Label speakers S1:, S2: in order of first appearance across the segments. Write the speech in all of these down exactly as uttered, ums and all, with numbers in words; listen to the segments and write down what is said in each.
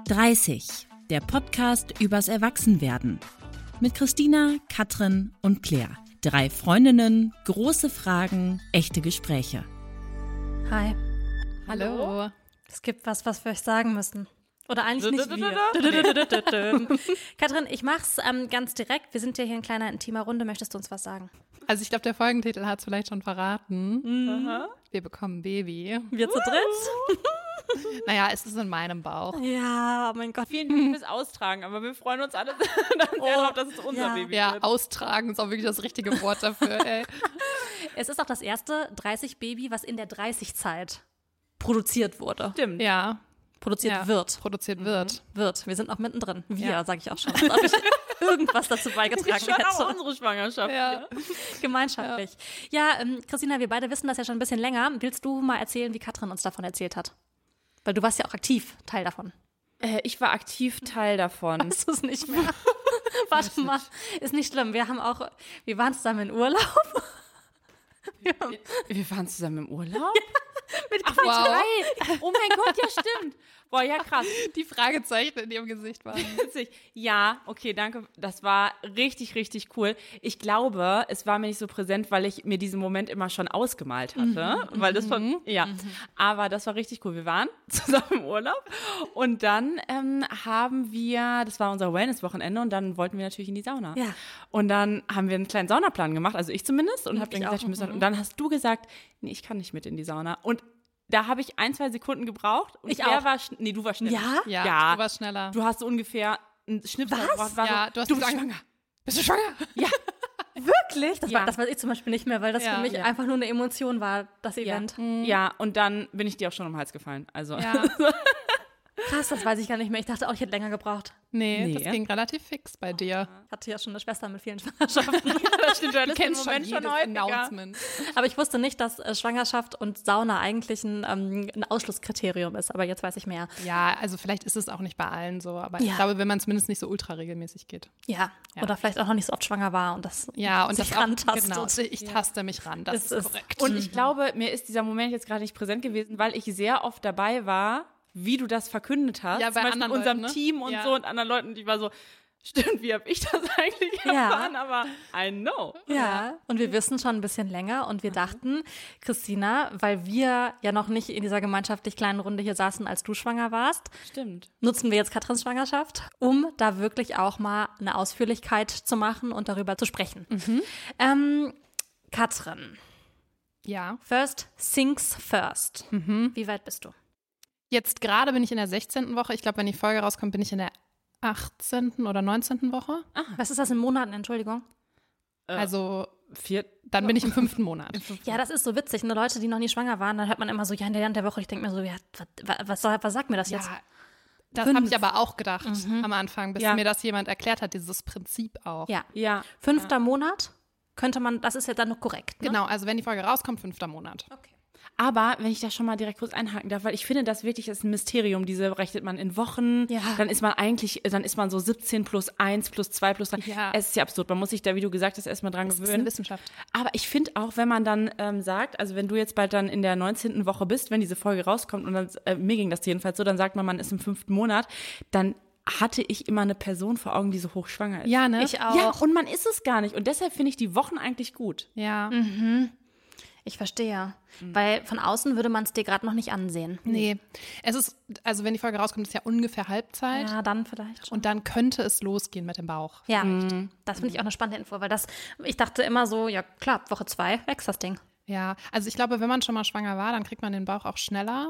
S1: dreißig, der Podcast übers Erwachsenwerden. Mit Christina, Katrin und Claire. Drei Freundinnen, große Fragen, echte Gespräche.
S2: Hi.
S3: Hallo.
S2: Es gibt was, was wir euch sagen müssen. Oder eigentlich nicht wir. Katrin, ich mach's ähm, ganz direkt. Wir sind ja hier in kleiner, intimer Runde. Möchtest du uns was sagen?
S3: Also ich glaube, der Folgentitel hat es vielleicht schon verraten.
S2: Mhm.
S3: Wir bekommen ein Baby.
S2: Wir zu dritt?
S3: Naja, es ist in meinem Bauch.
S2: Ja, oh mein Gott.
S4: Vielen Dank fürs Austragen, aber wir freuen uns alle dann sehr drauf, dass es unser
S2: ja.
S4: Baby
S3: Ja,
S4: wird.
S3: austragen ist auch wirklich das richtige Wort dafür, ey.
S2: Es ist auch das erste dreißig-Baby, was in der dreißig-Zeit produziert wurde.
S4: Stimmt.
S3: Ja.
S2: Produziert
S3: ja.
S2: wird.
S3: Produziert wird.
S2: Wird. Wir sind noch mittendrin. Wir,
S3: Ja.
S2: sage ich auch schon. Als ob ich irgendwas dazu beigetragen
S4: Schon
S2: hätte.
S4: auch unsere Schwangerschaft.
S3: Ja.
S2: Gemeinschaftlich. Ja, ja ähm, Christina, wir beide wissen das ja schon ein bisschen länger. Willst du mal erzählen, wie Katrin uns davon erzählt hat? Weil du warst ja auch aktiv Teil davon.
S4: Äh, ich war aktiv Teil davon.
S2: Weißt du es nicht mehr? Warte mal, ist nicht schlimm. Wir haben auch, wir waren zusammen in Urlaub.
S4: Wir, wir waren zusammen im Urlaub?
S2: Mit
S4: Ach,
S2: Quatsch.
S4: wow. Oh mein Gott, ja stimmt. Boah, ja krass.
S3: Die Fragezeichen in ihrem Gesicht waren.
S4: Witzig. Ja, okay, danke. Das war richtig, richtig cool. Ich glaube, es war mir nicht so präsent, weil ich mir diesen Moment immer schon ausgemalt hatte. Mhm, weil das von, ja. Mhm. Aber das war richtig cool. Wir waren zusammen im Urlaub und dann ähm, haben wir, das war unser Wellness-Wochenende und dann wollten wir natürlich in die Sauna.
S2: Ja.
S4: Und dann haben wir einen kleinen Saunaplan gemacht, also ich zumindest, und habe dann
S2: Ich
S4: gesagt,
S2: auch.
S4: wir müssen, und dann hast du gesagt, nee, ich kann nicht mit in die Sauna. Und da habe ich ein, zwei Sekunden gebraucht. Und
S2: Ich
S4: Claire
S2: auch.
S4: war, schn- nee, du warst schneller.
S2: Ja?
S3: Ja,
S4: Ja.
S3: du warst schneller.
S4: Du hast so ungefähr einen Schnipsel
S2: Was?
S4: gebraucht. War
S3: ja,
S4: so,
S3: du hast
S4: du
S3: gesagt,
S4: bist schwanger.
S3: bist du schwanger?
S4: Ja,
S2: Wirklich? Das,
S4: Ja.
S2: war, das weiß ich zum Beispiel nicht mehr, weil das
S3: Ja.
S2: für mich
S4: Ja.
S2: einfach nur eine Emotion war, das Event.
S4: ja, und dann bin ich dir auch schon um den Hals gefallen. Also,
S3: Ja.
S2: Krass, das weiß ich gar nicht mehr. Ich dachte auch, ich hätte länger gebraucht.
S3: Nee,
S4: Nee.
S3: das ging relativ fix bei dir.
S2: Ich hatte ja schon eine Schwester mit vielen Schwangerschaften.
S4: das stimmt, du hattest den Moment schon
S3: jedes
S4: häufiger.
S3: Announcement.
S2: Aber ich wusste nicht, dass äh, Schwangerschaft und Sauna eigentlich ein, ähm, ein Ausschlusskriterium ist. Aber jetzt weiß ich mehr.
S3: Ja, also vielleicht ist es auch nicht bei allen so, aber
S2: Ja.
S3: ich glaube, wenn man zumindest nicht so ultra regelmäßig geht.
S2: Ja.
S3: Ja.
S2: Oder vielleicht auch noch nicht so oft schwanger war und das
S3: Ja, und
S2: sich
S3: das auch,
S2: rantastet.
S3: genau, ich taste mich ran, das
S2: Es
S3: ist,
S2: ist-
S3: korrekt.
S4: Und ich glaube, mir ist dieser Moment jetzt gerade nicht präsent gewesen, weil ich sehr oft dabei war, wie du das verkündet hast.
S3: Ja, bei
S4: Zum Beispiel
S3: anderen
S4: in unserem
S3: Leuten, ne?
S4: Team und
S3: Ja.
S4: so und anderen Leuten, die war so, stimmt, wie habe ich das eigentlich
S2: Ja.
S4: erfahren? Aber I know.
S2: Ja, und wir wissen schon ein bisschen länger und wir dachten, Christina, weil wir ja noch nicht in dieser gemeinschaftlich kleinen Runde hier saßen, als du schwanger warst,
S4: Stimmt.
S2: nutzen wir jetzt Katrins Schwangerschaft, um da wirklich auch mal eine Ausführlichkeit zu machen und darüber zu sprechen. Ähm, Katrin,
S3: Ja,
S2: first things first. Wie weit bist du?
S3: jetzt gerade bin ich in der sechzehnten Woche. Ich glaube, wenn die Folge rauskommt, bin ich in der achtzehnten oder neunzehnten Woche.
S2: Was ist das in Monaten, Entschuldigung?
S3: Also
S4: Vier,
S3: dann bin ich im fünften Monat.
S2: Ja, das ist so witzig. Nur Leute, die noch nie schwanger waren, dann hört man immer so, ja, in der, in der Woche. Ich denke mir so, ja, was, was, soll- was sagt mir das jetzt?
S3: Ja, das
S2: Fünf.
S3: habe ich aber auch gedacht am Anfang, bis
S4: Ja.
S3: mir das jemand erklärt hat, dieses Prinzip auch.
S2: Ja.
S4: ja.
S2: Fünfter Monat könnte man, das ist ja dann noch korrekt. Ne?
S3: Genau, also wenn die Folge rauskommt, fünfter Monat.
S2: Okay.
S4: Aber wenn ich da schon mal direkt kurz einhaken darf, weil ich finde, das wirklich ist ein Mysterium. Diese rechnet man in Wochen,
S2: Ja.
S4: dann ist man eigentlich, dann ist man so siebzehn plus eins plus zwei plus drei.
S3: Ja.
S4: Es ist ja absurd. Man muss sich da, wie du gesagt hast, erstmal dran
S3: Das ist eine
S4: gewöhnen.
S3: Wissenschaft.
S4: Aber ich finde auch, wenn man dann ähm, sagt, also wenn du jetzt bald dann in der neunzehnten Woche bist, wenn diese Folge rauskommt und dann, äh, mir ging das jedenfalls so, dann sagt man, man ist im fünften Monat, dann hatte ich immer eine Person vor Augen, die so hochschwanger ist.
S3: Ja, ne?
S2: Ich auch.
S4: Ja, und man ist es gar nicht. Und deshalb finde ich die Wochen eigentlich gut.
S3: Ja.
S2: Ich verstehe. Weil von außen würde man es dir gerade noch nicht ansehen.
S3: Nee. Es ist, also wenn die Folge rauskommt, ist ja ungefähr Halbzeit.
S2: Ja, dann vielleicht schon.
S3: Und dann könnte es losgehen mit dem Bauch.
S2: Ja, das finde ich auch eine spannende Info, weil das, ich dachte immer so, ja klar, Woche zwei wächst das Ding.
S3: Ja, also ich glaube, wenn man schon mal schwanger war, dann kriegt man den Bauch auch schneller.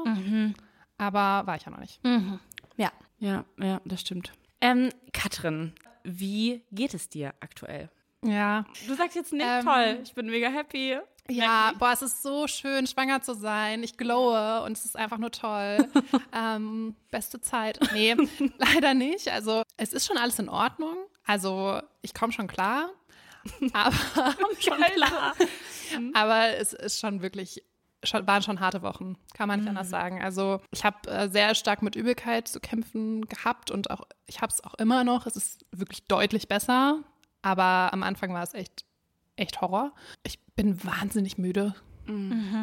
S3: Aber war ich ja noch nicht.
S2: Ja.
S4: Ja, ja, das stimmt. Ähm, Katrin, wie geht es dir aktuell?
S3: Ja.
S4: Du sagst jetzt nicht
S3: Ähm,
S4: toll, ich bin mega happy.
S3: Ja, boah, es ist so schön, schwanger zu sein. Ich glowe und es ist einfach nur toll. ähm, beste Zeit. Nee, leider nicht. Also es ist schon alles in Ordnung. Also ich komme schon klar. Aber
S2: Schon klar.
S3: Aber es ist schon wirklich, schon, waren schon harte Wochen, kann man nicht anders sagen. Also ich habe äh, sehr stark mit Übelkeit zu kämpfen gehabt und auch ich habe es auch immer noch. Es ist wirklich deutlich besser, aber am Anfang war es echt, echt Horror. Ich bin wahnsinnig müde.
S2: Mhm.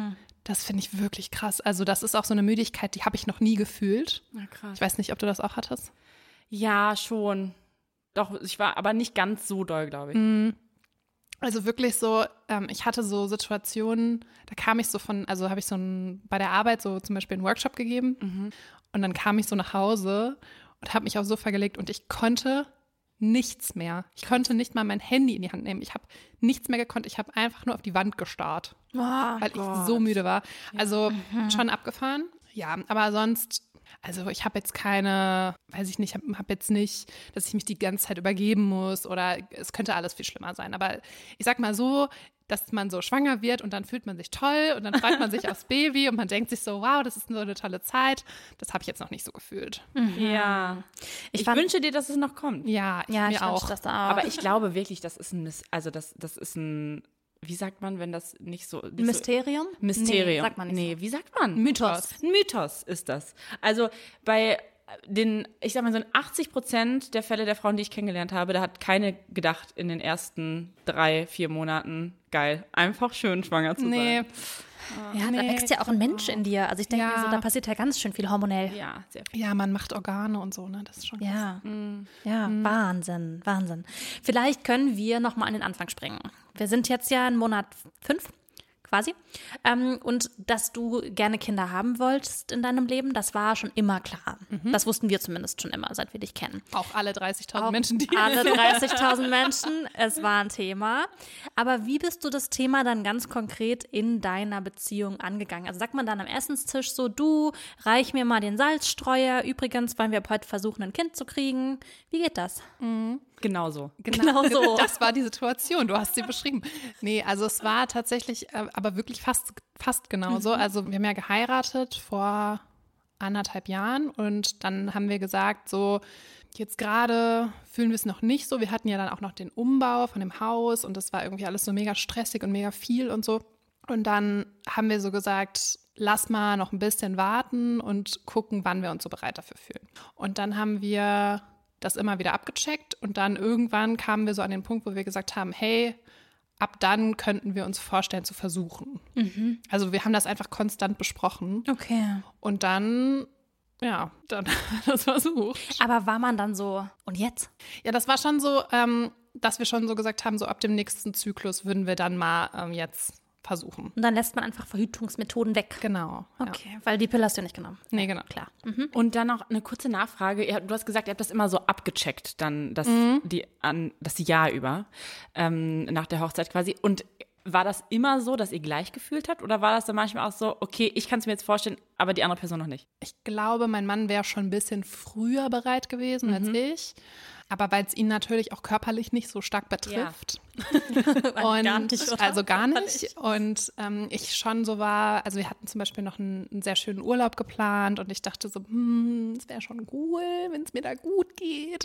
S3: Das finde ich wirklich krass. Also das ist auch so eine Müdigkeit, die habe ich noch nie gefühlt.
S4: Na krass.
S3: Ich weiß nicht, ob du das auch hattest.
S4: Ja, schon. Doch, ich war aber nicht ganz so doll, glaube ich.
S3: Also wirklich so, ähm, ich hatte so Situationen, da kam ich so von, also habe ich so ein, bei der Arbeit so zum Beispiel einen Workshop gegeben mhm. und dann kam ich so nach Hause und habe mich aufs Sofa gelegt und ich konnte nichts mehr. Ich konnte nicht mal mein Handy in die Hand nehmen. Ich habe nichts mehr gekonnt. Ich habe einfach nur auf die Wand gestarrt,
S2: Oh,
S3: weil
S2: Gott.
S3: ich so müde war. Also
S2: Mhm.
S3: schon abgefahren. Ja, aber sonst, also ich habe jetzt keine, weiß ich nicht, habe hab jetzt nicht, dass ich mich die ganze Zeit übergeben muss oder es könnte alles viel schlimmer sein. Aber ich sag mal so, dass man so schwanger wird und dann fühlt man sich toll und dann freut man sich aufs Baby und man denkt sich so, wow, das ist so eine tolle Zeit. Das habe ich jetzt noch nicht so gefühlt.
S4: Ja. Ich,
S2: Ich fand-
S4: wünsche dir, dass es noch kommt.
S3: Ja, ich
S2: Ja,
S3: mir
S2: ich
S3: auch.
S2: wünsche das auch.
S4: Aber ich glaube wirklich, das ist ein, Miss- also das, das ist ein, wie sagt man, wenn das nicht so. Nicht
S2: Mysterium?
S4: So, Mysterium.
S2: Nee, sagt man nicht
S4: Nee,
S2: so.
S4: wie sagt man?
S3: Mythos.
S4: Ein Mythos ist das. Also bei den, ich sag mal so in achtzig Prozent der Fälle der Frauen, die ich kennengelernt habe, da hat keine gedacht in den ersten drei, vier Monaten, geil, einfach schön schwanger zu
S3: Nee,
S4: sein.
S2: Ja, da
S3: Nee.
S2: wächst ja auch ein Mensch in dir. Also ich denke
S3: Ja.
S2: mir so, da passiert ja ganz schön viel hormonell.
S4: Ja, sehr viel.
S3: ja, man macht Organe und so, ne? Das ist schon krass.
S2: Ja, ja, Wahnsinn, Wahnsinn. Vielleicht können wir noch mal an den Anfang springen. Wir sind jetzt ja in Monat fünf, quasi. Ähm, und dass du gerne Kinder haben wolltest in deinem Leben, das war schon immer klar. Das wussten wir zumindest schon immer, seit wir dich kennen.
S3: Auch alle dreißigtausend
S2: Auch
S3: Menschen, die
S2: alle dreißigtausend Menschen, es war ein Thema. Aber wie bist du das Thema dann ganz konkret in deiner Beziehung angegangen? Also sagt man dann am Essenstisch so, du, reich mir mal den Salzstreuer. Übrigens wollen wir ab heute versuchen, ein Kind zu kriegen. Wie geht das?
S4: Genau so.
S2: Genau so.
S3: Das war die Situation, du hast sie beschrieben. Nee, also es war tatsächlich, äh, aber wirklich fast, fast genauso. Also wir haben ja geheiratet vor anderthalb Jahren und dann haben wir gesagt, so jetzt gerade fühlen wir es noch nicht so. Wir hatten ja dann auch noch den Umbau von dem Haus und das war irgendwie alles so mega stressig und mega viel und so. Und dann haben wir so gesagt, lass mal noch ein bisschen warten und gucken, wann wir uns so bereit dafür fühlen. Und dann haben wir das immer wieder abgecheckt und dann irgendwann kamen wir so an den Punkt, wo wir gesagt haben, hey, ab dann könnten wir uns vorstellen zu versuchen.
S2: Mhm.
S3: Also wir haben das einfach konstant besprochen
S2: Okay.
S3: und dann, ja, dann das versucht.
S2: Aber war man dann so, und jetzt?
S3: Ja, das war schon so, ähm, dass wir schon so gesagt haben, so ab dem nächsten Zyklus würden wir dann mal ähm, jetzt versuchen.
S2: Und dann lässt man einfach Verhütungsmethoden weg.
S3: Genau.
S2: Okay, weil die Pille hast du nicht genommen.
S3: Ja. Nee, genau.
S2: Klar. Mhm.
S4: Und dann noch eine kurze Nachfrage. Ihr- Du hast gesagt, ihr habt das immer so abgecheckt, dann das, die, an, das Jahr über, ähm, nach der Hochzeit quasi. Und war das immer so, dass ihr gleich gefühlt habt? Oder war das dann manchmal auch so, okay, ich kann es mir jetzt vorstellen, aber die andere Person noch nicht?
S3: Ich glaube, mein Mann wäre schon ein bisschen früher bereit gewesen als ich. Aber weil es ihn natürlich auch körperlich nicht so stark betrifft. Und
S2: Gar nicht, oder?
S3: also gar nicht. Und ähm, ich schon so war, also wir hatten zum Beispiel noch einen, einen sehr schönen Urlaub geplant und ich dachte so, hm, es wäre schon cool, wenn es mir da gut geht.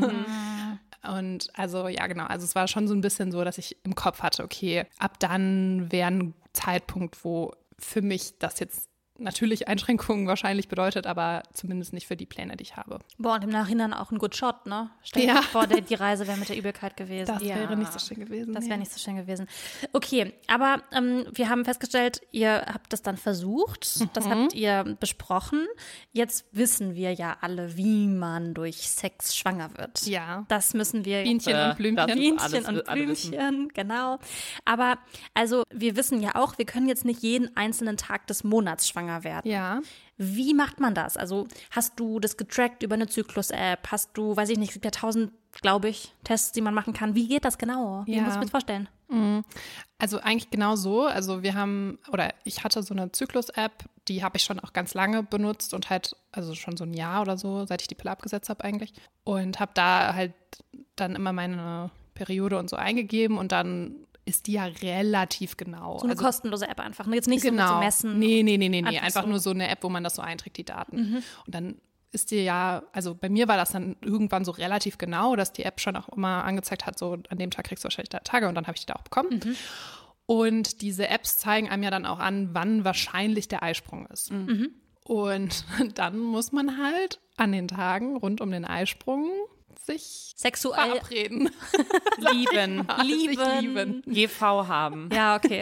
S3: Und also ja, genau, also es war schon so ein bisschen so, dass ich im Kopf hatte, okay, ab dann wäre ein Zeitpunkt, wo für mich das jetzt natürlich Einschränkungen wahrscheinlich bedeutet, aber zumindest nicht für die Pläne, die ich habe.
S2: Boah, und im Nachhinein auch ein Good Shot, ne? Stell dir
S3: Ja.
S2: vor, die, die Reise wäre mit der Übelkeit gewesen.
S3: Das
S2: Ja.
S3: wäre nicht so schön gewesen.
S2: Das
S3: nee.
S2: wäre nicht so schön gewesen. Okay, aber ähm, wir haben festgestellt, ihr habt das dann versucht, das
S3: Mhm.
S2: habt ihr besprochen. Jetzt wissen wir ja alle, wie man durch Sex schwanger wird.
S3: Ja.
S2: Das müssen wir
S3: Bienchen
S4: Äh,
S3: und Blümchen.
S4: das-
S2: Bienchen
S4: alles-
S2: und
S4: alle wissen.
S2: Blümchen, genau. Aber also wir wissen ja auch, wir können jetzt nicht jeden einzelnen Tag des Monats schwanger werden.
S3: Ja.
S2: Wie macht man das? Also hast du das getrackt über eine Zyklus-App? Hast du, weiß ich nicht, es gibt ja tausend, glaube ich, Tests, die man machen kann. Wie geht das genau? Wie
S3: Ja.
S2: muss ich mir das vorstellen?
S3: Also eigentlich genau so. Also wir haben, oder ich hatte so eine Zyklus-App, die habe ich schon auch ganz lange benutzt und halt, also schon so ein Jahr oder so, seit ich die Pille abgesetzt habe eigentlich. Und habe da halt dann immer meine Periode und so eingegeben und dann ist die ja relativ genau.
S2: So eine
S3: also,
S2: kostenlose App einfach. ne? Jetzt nicht so mit
S3: genau.
S2: so messen.
S3: Nee, nee, nee, nee, nee.
S2: Einfach
S3: Einfach
S2: so.
S3: nur so eine App, wo man das so einträgt, die Daten. Und dann ist dir ja, also bei mir war das dann irgendwann so relativ genau, dass die App schon auch immer angezeigt hat, so an dem Tag kriegst du wahrscheinlich drei Tage und dann habe ich die da auch bekommen. Und diese Apps zeigen einem ja dann auch an, wann wahrscheinlich der Eisprung ist. Und dann muss man halt an den Tagen rund um den Eisprung sich
S2: Sexuell
S3: verabreden.
S4: Lieben.
S3: Sich
S2: lieben.
S3: lieben.
S4: G V haben.
S2: Ja, okay.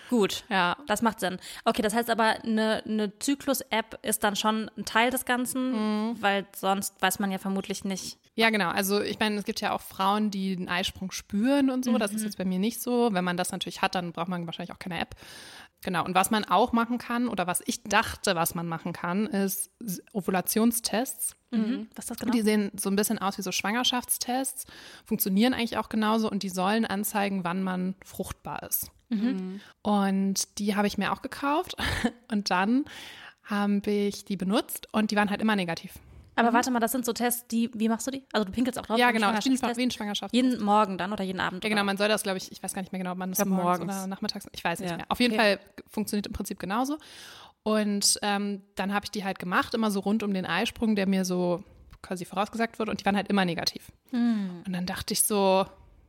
S2: Gut,
S3: Ja.
S2: das macht Sinn. Okay, das heißt aber, eine, eine Zyklus-App ist dann schon ein Teil des Ganzen, mhm. weil sonst weiß man ja vermutlich nicht.
S3: Ja, genau. Also ich meine, es gibt ja auch Frauen, die den Eisprung spüren und so. Mhm. Das ist jetzt bei mir nicht so. Wenn man das natürlich hat, dann braucht man wahrscheinlich auch keine App. Genau. Und was man auch machen kann oder was ich dachte, was man machen kann, ist Ovulationstests.
S2: Mhm. Was ist das genau?
S3: Die sehen so ein bisschen aus wie so Schwangerschaftstests, funktionieren eigentlich auch genauso und die sollen anzeigen, wann man fruchtbar ist. Mhm. Und die habe ich mir auch gekauft und dann habe ich die benutzt und die waren halt immer negativ.
S2: Aber mhm. warte mal, das sind so Tests, die, wie machst du die? Also du pinkelst auch drauf?
S3: Ja, genau, wie ein Schwangerschaftstest.
S2: Jeden Morgen dann oder jeden Abend?
S3: Ja, genau, man soll das, glaube ich, ich weiß gar nicht mehr genau, ob man das morgens, morgens oder nachmittags, ich weiß nicht
S2: ja.
S3: mehr. Auf jeden
S2: okay.
S3: Fall funktioniert im Prinzip genauso. Und ähm, dann habe ich die halt gemacht, immer so rund um den Eisprung, der mir so quasi vorausgesagt wurde und die waren halt immer negativ. Mhm. Und dann dachte ich so,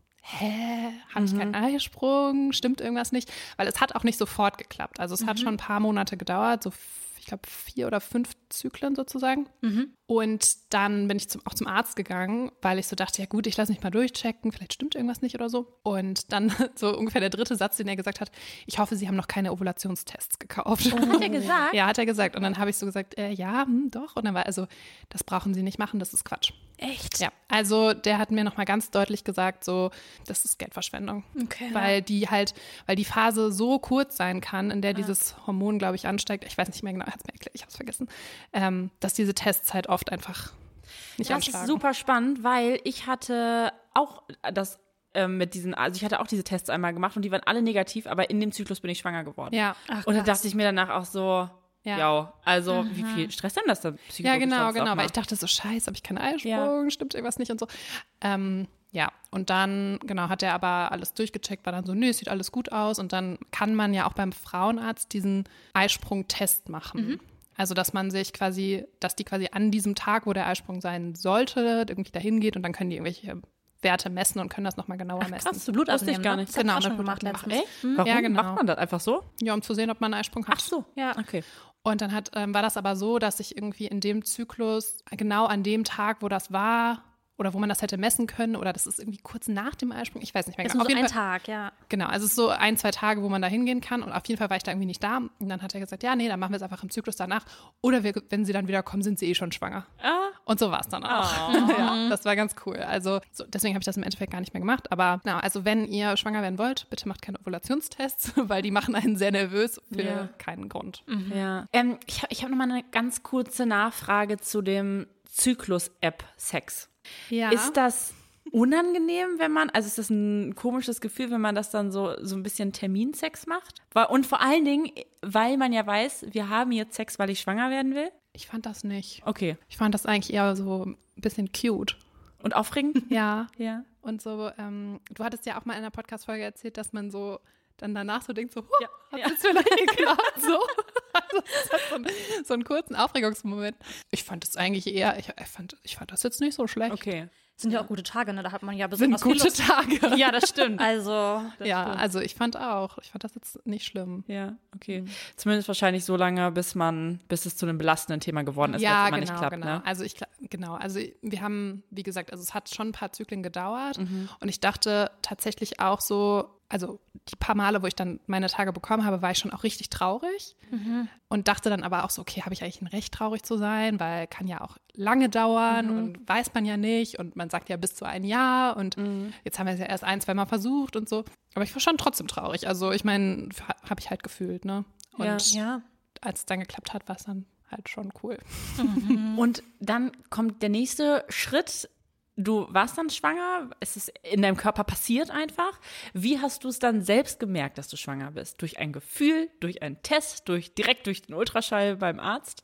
S3: hä, habe ich mhm. keinen Eisprung, stimmt irgendwas nicht? Weil es hat auch nicht sofort geklappt. Also es mhm. hat schon ein paar Monate gedauert, so ich glaube vier oder fünf Zyklen sozusagen. Mhm. Und dann bin ich zum, auch zum Arzt gegangen, weil ich so dachte, ja gut, ich lasse mich mal durchchecken, vielleicht stimmt irgendwas nicht oder so. Und dann so ungefähr der dritte Satz, den er gesagt hat, ich hoffe, Sie haben noch keine Ovulationstests gekauft.
S2: Oh. Hat er gesagt?
S3: Ja, hat er gesagt. Und dann habe ich so gesagt, äh, ja, hm, doch. Und dann war also, das brauchen Sie nicht machen, das ist Quatsch.
S2: Echt?
S3: Ja, also der hat mir nochmal ganz deutlich gesagt, so, das ist Geldverschwendung.
S2: Okay.
S3: Weil die halt, weil die Phase so kurz sein kann, in der ah. dieses Hormon, glaube ich, ansteigt. Ich weiß nicht mehr genau, er hat es mir erklärt, ich habe es vergessen. Ähm, dass diese Tests halt oft einfach nicht
S4: das
S3: anschlagen.
S4: Das ist super spannend, weil ich hatte auch das ähm, mit diesen, also ich hatte auch diese Tests einmal gemacht und die waren alle negativ, aber in dem Zyklus bin ich schwanger geworden.
S3: Ja.
S2: Ach,
S4: und da dachte ich mir danach auch so, ja, ja also mhm. wie viel Stress denn das dann psychologisch?
S3: Ja, genau, genau, weil ich dachte so, scheiße, habe ich keinen Eisprung, ja. stimmt irgendwas nicht und so. Ähm, ja, und dann, genau, hat er aber alles durchgecheckt, war dann so, nö, es sieht alles gut aus und dann kann man ja auch beim Frauenarzt diesen Eisprung-Test machen. Mhm. Also, dass man sich quasi, dass die quasi an diesem Tag, wo der Eisprung sein sollte, irgendwie dahin geht und dann können die irgendwelche Werte messen und können das nochmal genauer
S2: Ach,
S3: messen.
S2: Krass, du Blut abnehmen,
S4: ich gar nicht.
S2: Das genau,
S3: das
S2: schon gemacht letztens.
S4: Echt? Warum
S3: ja, genau.
S4: macht man das einfach so?
S3: Ja, um zu sehen, ob man einen Eisprung hat.
S4: Ach so,
S2: ja.
S4: Okay.
S3: Und dann hat, ähm, war das aber so, dass ich irgendwie in dem Zyklus, genau an dem Tag, wo das war, oder wo man das hätte messen können, oder das ist irgendwie kurz nach dem Eisprung, ich weiß nicht mehr
S2: genau.
S3: genau.
S2: Ist nur
S3: auf
S2: so
S3: jeden
S2: ein
S3: Fall,
S2: Tag, ja.
S3: Genau, also es ist so ein, zwei Tage, wo man da hingehen kann und auf jeden Fall war ich da irgendwie nicht da. Und dann hat er gesagt, ja, nee, dann machen wir es einfach im Zyklus danach. Oder wir, wenn sie dann wieder kommen, sind sie eh schon schwanger.
S4: Ah.
S3: Und so war es dann auch.
S4: Oh.
S3: Ja, das war ganz cool. Also so, deswegen habe ich das im Endeffekt gar nicht mehr gemacht. Aber genau, also wenn ihr schwanger werden wollt, bitte macht keine Ovulationstests, weil die machen einen sehr nervös für
S4: ja.
S3: keinen Grund.
S4: Mhm. Ja. Ähm, ich habe ich hab nochmal eine ganz kurze Nachfrage zu dem Zyklus-App-Sex.
S3: Ja.
S4: Ist das unangenehm, wenn man, also ist das ein komisches Gefühl, wenn man das dann so, so ein bisschen Terminsex macht? Und vor allen Dingen, weil man ja weiß, wir haben jetzt Sex, weil ich schwanger werden will?
S3: Ich fand das nicht.
S4: Okay.
S3: Ich fand das eigentlich eher so ein bisschen cute.
S4: Und aufregend?
S3: Ja.
S4: Ja.
S3: Und so, ähm, du hattest ja auch mal in einer Podcast-Folge erzählt, dass man so dann danach so denkt, so, huh,
S4: ja.
S3: hat
S4: ja.
S3: das vielleicht geklappt? So. Also das hat so, einen, so einen kurzen Aufregungsmoment. Ich fand das eigentlich eher, ich, ich, fand, ich fand das jetzt nicht so schlecht.
S4: Okay.
S2: Sind ja auch gute Tage, ne? Da hat man ja
S3: Sind
S2: besonders
S3: gute
S2: viel Lust.
S3: Tage.
S4: Ja, das stimmt.
S2: Also,
S4: das
S3: ja,
S4: stimmt.
S3: also ich fand auch, ich fand das jetzt nicht schlimm.
S4: Ja, okay. Mhm. Zumindest wahrscheinlich so lange, bis man, bis es zu einem belastenden Thema geworden ist,
S3: ja,
S4: weil es immer
S3: genau,
S4: nicht klappt,
S3: genau.
S4: ne?
S3: Also ich, genau, also wir haben, wie gesagt, also es hat schon ein paar Zyklen gedauert
S4: Mhm.
S3: und ich dachte tatsächlich auch so, also die paar Male, wo ich dann meine Tage bekommen habe, war ich schon auch richtig traurig mhm. und dachte dann aber auch so, okay, habe ich eigentlich ein Recht, traurig zu sein, weil kann ja auch lange dauern mhm. und weiß man ja nicht und man sagt ja bis zu ein Jahr und mhm. jetzt haben wir es ja erst ein, zwei Mal versucht und so. Aber ich war schon trotzdem traurig. Also ich meine, habe ich halt gefühlt, ne? Und
S2: ja, ja.
S3: als es dann geklappt hat, war es dann halt schon cool.
S4: Mhm. Und dann kommt der nächste Schritt. Du warst dann schwanger, es ist in deinem Körper passiert einfach. Wie hast du es dann selbst gemerkt, dass du schwanger bist? Durch ein Gefühl, durch einen Test, durch direkt durch den Ultraschall beim Arzt?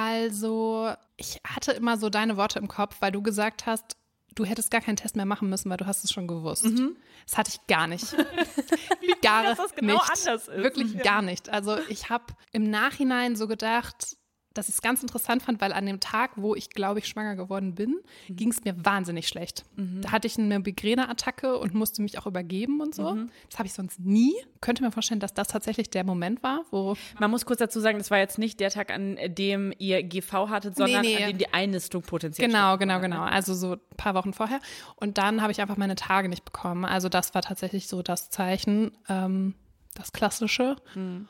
S3: Also ich hatte immer so deine Worte im Kopf, weil du gesagt hast, du hättest gar keinen Test mehr machen müssen, weil du hast es schon gewusst. Mhm. Das hatte ich gar nicht. gar
S4: dass das genau
S3: nicht.
S4: anders ist.
S3: Wirklich
S4: ja.
S3: gar nicht. Also ich habe im Nachhinein so gedacht, dass ich es ganz interessant fand, weil an dem Tag, wo ich, glaube ich, schwanger geworden bin, mhm. ging es mir wahnsinnig schlecht. Mhm. Da hatte ich eine Migräneattacke und musste mich auch übergeben und so. Mhm. Das habe ich sonst nie. Könnte mir vorstellen, dass das tatsächlich der Moment war, wo…
S4: Man muss kurz dazu sagen, das war jetzt nicht der Tag, an dem ihr G V hattet, sondern
S3: nee, nee.
S4: an dem die Einnistung potenziell
S3: Genau, genau, genau. Also so ein paar Wochen vorher. Und dann habe ich einfach meine Tage nicht bekommen. Also das war tatsächlich so das Zeichen, ähm, das Klassische. Mhm.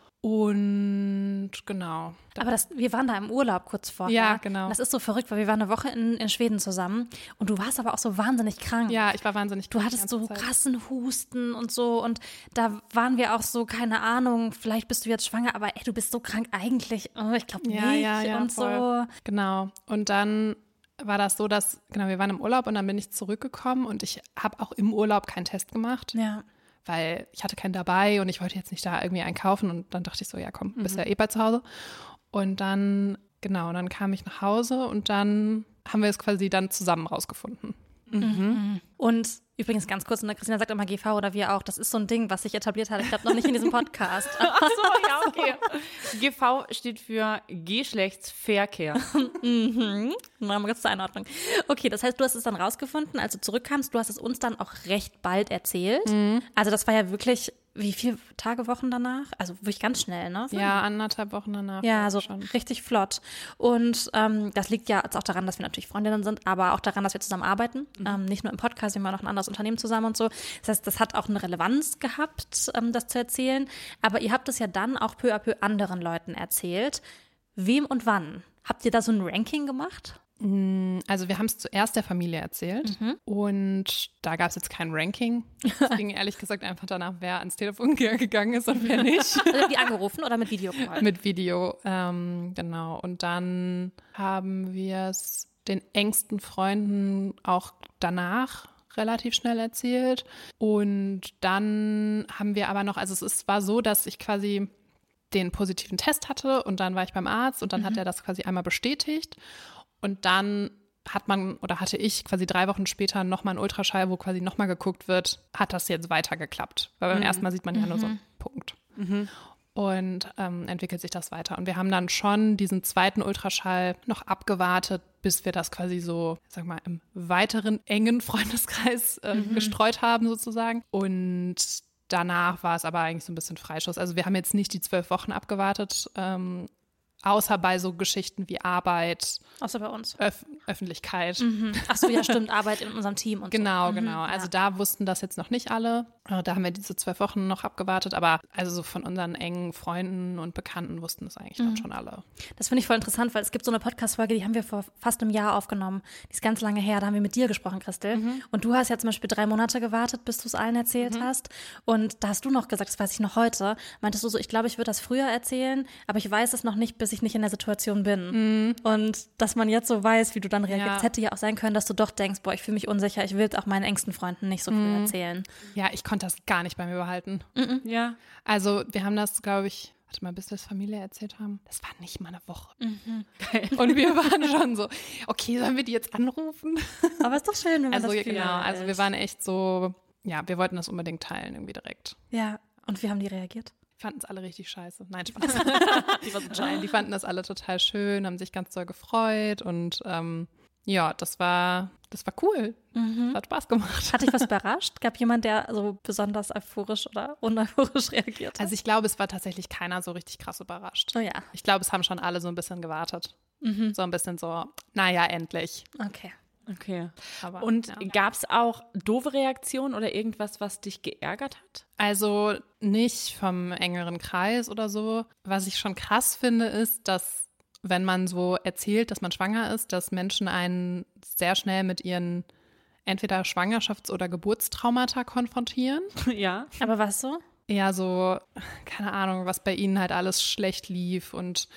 S3: Und genau.
S2: Aber das, wir waren da im Urlaub kurz vorher.
S3: Ja, genau.
S2: Das ist so verrückt, weil wir waren eine Woche in, in Schweden zusammen und du warst aber auch so wahnsinnig krank.
S3: Ja, ich war wahnsinnig
S2: krank. Du hattest so Zeit. krassen Husten und so und da waren wir auch so, keine Ahnung, vielleicht bist du jetzt schwanger, aber ey, du bist so krank eigentlich. Oh, ich glaube
S3: ja,
S2: nicht
S3: ja, ja,
S2: und
S3: voll.
S2: so.
S3: Genau. Und dann war das so, dass, genau, wir waren im Urlaub und dann bin ich zurückgekommen und ich habe auch im Urlaub keinen Test gemacht.
S2: Ja.
S3: Weil ich hatte keinen dabei und ich wollte jetzt nicht da irgendwie einkaufen und dann dachte ich so, ja komm, bist ja eh bei zu Hause. Und dann, genau, dann kam ich nach Hause und dann haben wir es quasi dann zusammen rausgefunden.
S2: Mhm. Und übrigens ganz kurz, und Christina sagt immer G V oder wir auch, das ist so ein Ding, was sich etabliert hat. Ich glaube noch nicht in diesem Podcast.
S4: Ach so, ja, okay. G V steht für Geschlechtsverkehr.
S2: Mhm. Mal kurz zur Einordnung. Okay, das heißt, du hast es dann rausgefunden, als du zurückkamst. Du hast es uns dann auch recht bald erzählt. Mhm. Also das war ja wirklich, wie viele Tage, Wochen danach? Also wirklich ganz schnell, ne?
S3: Ja, anderthalb Wochen danach.
S2: Ja, so schon. Richtig flott. Und ähm, das liegt ja jetzt auch daran, dass wir natürlich Freundinnen sind, aber auch daran, dass wir zusammen arbeiten. Mhm. Ähm, nicht nur im Podcast, wir haben auch ein anderes Unternehmen zusammen und so. Das heißt, das hat auch eine Relevanz gehabt, ähm, das zu erzählen. Aber ihr habt es ja dann auch peu à peu anderen Leuten erzählt. Wem und wann? Habt ihr da so ein Ranking gemacht?
S3: Also wir haben es zuerst der Familie erzählt mhm. und da gab es jetzt kein Ranking. Es ging ehrlich gesagt einfach danach, wer ans Telefon gegangen ist und wer nicht.
S2: Also die angerufen oder mit Videocall?
S3: Mit Video, ähm, genau. Und dann haben wir es den engsten Freunden auch danach relativ schnell erzählt. Und dann haben wir aber noch, also es ist, war so, dass ich quasi den positiven Test hatte und dann war ich beim Arzt und dann mhm. hat er das quasi einmal bestätigt. Und dann hat man oder hatte ich quasi drei Wochen später nochmal einen Ultraschall, wo quasi nochmal geguckt wird, hat das jetzt weiter geklappt? Weil beim mhm. ersten Mal sieht man ja mhm. nur so einen Punkt. Mhm. Und ähm, entwickelt sich das weiter. Und wir haben dann schon diesen zweiten Ultraschall noch abgewartet, bis wir das quasi so, ich sag mal, im weiteren engen Freundeskreis äh, mhm. gestreut haben sozusagen. Und danach war es aber eigentlich so ein bisschen Freischuss. Also wir haben jetzt nicht die zwölf Wochen abgewartet, ähm, außer bei so Geschichten wie Arbeit.
S2: Außer bei uns.
S3: Öf- Öffentlichkeit.
S2: Mhm. Ach so, ja stimmt, Arbeit in unserem Team und
S3: genau,
S2: so.
S3: Genau, genau.
S2: Mhm,
S3: also
S2: ja.
S3: da wussten das jetzt noch nicht alle. Da haben wir diese zwölf Wochen noch abgewartet. Aber also so von unseren engen Freunden und Bekannten wussten das eigentlich mhm. dann schon alle.
S2: Das finde ich voll interessant, weil es gibt so eine Podcast-Folge, die haben wir vor fast einem Jahr aufgenommen. Die ist ganz lange her, da haben wir mit dir gesprochen, Christel. Mhm. Und du hast ja zum Beispiel drei Monate gewartet, bis du es allen erzählt mhm. hast. Und da hast du noch gesagt, das weiß ich noch heute, meintest du so, ich glaube, ich würde das früher erzählen, aber ich weiß es noch nicht, bis ich nicht in der Situation bin. Mhm. Und dass man jetzt so weiß, wie du dann reagierst, ja. hätte ja auch sein können, dass du doch denkst, boah, ich fühle mich unsicher, ich will es auch meinen engsten Freunden nicht so früh mhm. erzählen.
S3: Ja, ich konnte das gar nicht bei mir behalten.
S2: Mhm.
S3: Ja. Also wir haben das, glaube ich, warte mal, bis wir es Familie erzählt haben. Das war nicht mal eine Woche.
S2: Mhm.
S3: Und wir waren schon so, okay, sollen wir die jetzt anrufen?
S2: Aber ist doch schön, wenn man
S3: also,
S2: das
S3: genau, also wir waren echt so, ja, wir wollten das unbedingt teilen, irgendwie direkt.
S2: Ja, und wie haben die reagiert?
S3: Die fanden es alle richtig scheiße. Nein, Spaß. die, Nein, die fanden das alle total schön, haben sich ganz doll gefreut und ähm, ja, das war, das war cool. Mhm. Das hat Spaß gemacht.
S2: Hat dich was überrascht? Gab jemand, der so besonders euphorisch oder uneuphorisch reagiert hat?
S3: Also ich glaube, es war tatsächlich keiner so richtig krass überrascht.
S2: Oh ja.
S3: Ich glaube, es haben schon alle so ein bisschen gewartet. Mhm. So ein bisschen so, naja, endlich.
S2: Okay.
S4: Okay.
S3: Aber,
S4: und
S3: ja.
S4: gab es auch doofe Reaktionen oder irgendwas, was dich geärgert hat?
S3: Also nicht vom engeren Kreis oder so. Was ich schon krass finde, ist, dass wenn man so erzählt, dass man schwanger ist, dass Menschen einen sehr schnell mit ihren entweder Schwangerschafts- oder Geburtstraumata konfrontieren.
S2: Ja. Aber was so?
S3: Ja, so, keine Ahnung, was bei ihnen halt alles schlecht lief und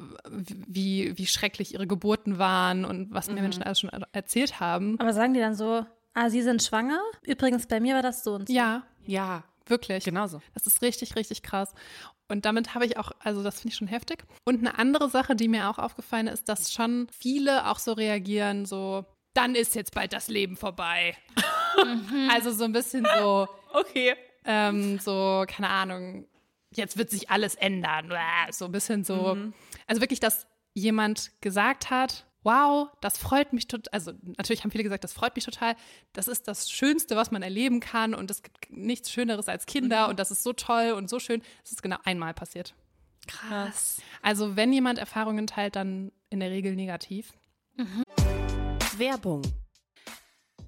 S3: wie, wie schrecklich ihre Geburten waren und was mir mhm. Menschen alles schon erzählt haben.
S2: Aber sagen die dann so, ah, sie sind schwanger? Übrigens, bei mir war das so und so.
S3: Ja,
S4: ja,
S3: wirklich.
S4: Genauso.
S3: Das ist richtig, richtig krass. Und damit habe ich auch, also das finde ich schon heftig. Und eine andere Sache, die mir auch aufgefallen ist, dass schon viele auch so reagieren, so, dann ist jetzt bald das Leben vorbei. Mhm. Also so ein bisschen so,
S4: okay.
S3: Ähm, so, keine Ahnung, jetzt wird sich alles ändern. So ein bisschen so. Mhm. Also wirklich, dass jemand gesagt hat, wow, das freut mich total. Also natürlich haben viele gesagt, das freut mich total. Das ist das Schönste, was man erleben kann. Und es gibt nichts Schöneres als Kinder. Mhm. Und das ist so toll und so schön. Das ist genau einmal passiert.
S2: Krass.
S3: Also wenn jemand Erfahrungen teilt, dann in der Regel negativ.
S1: Mhm. Werbung.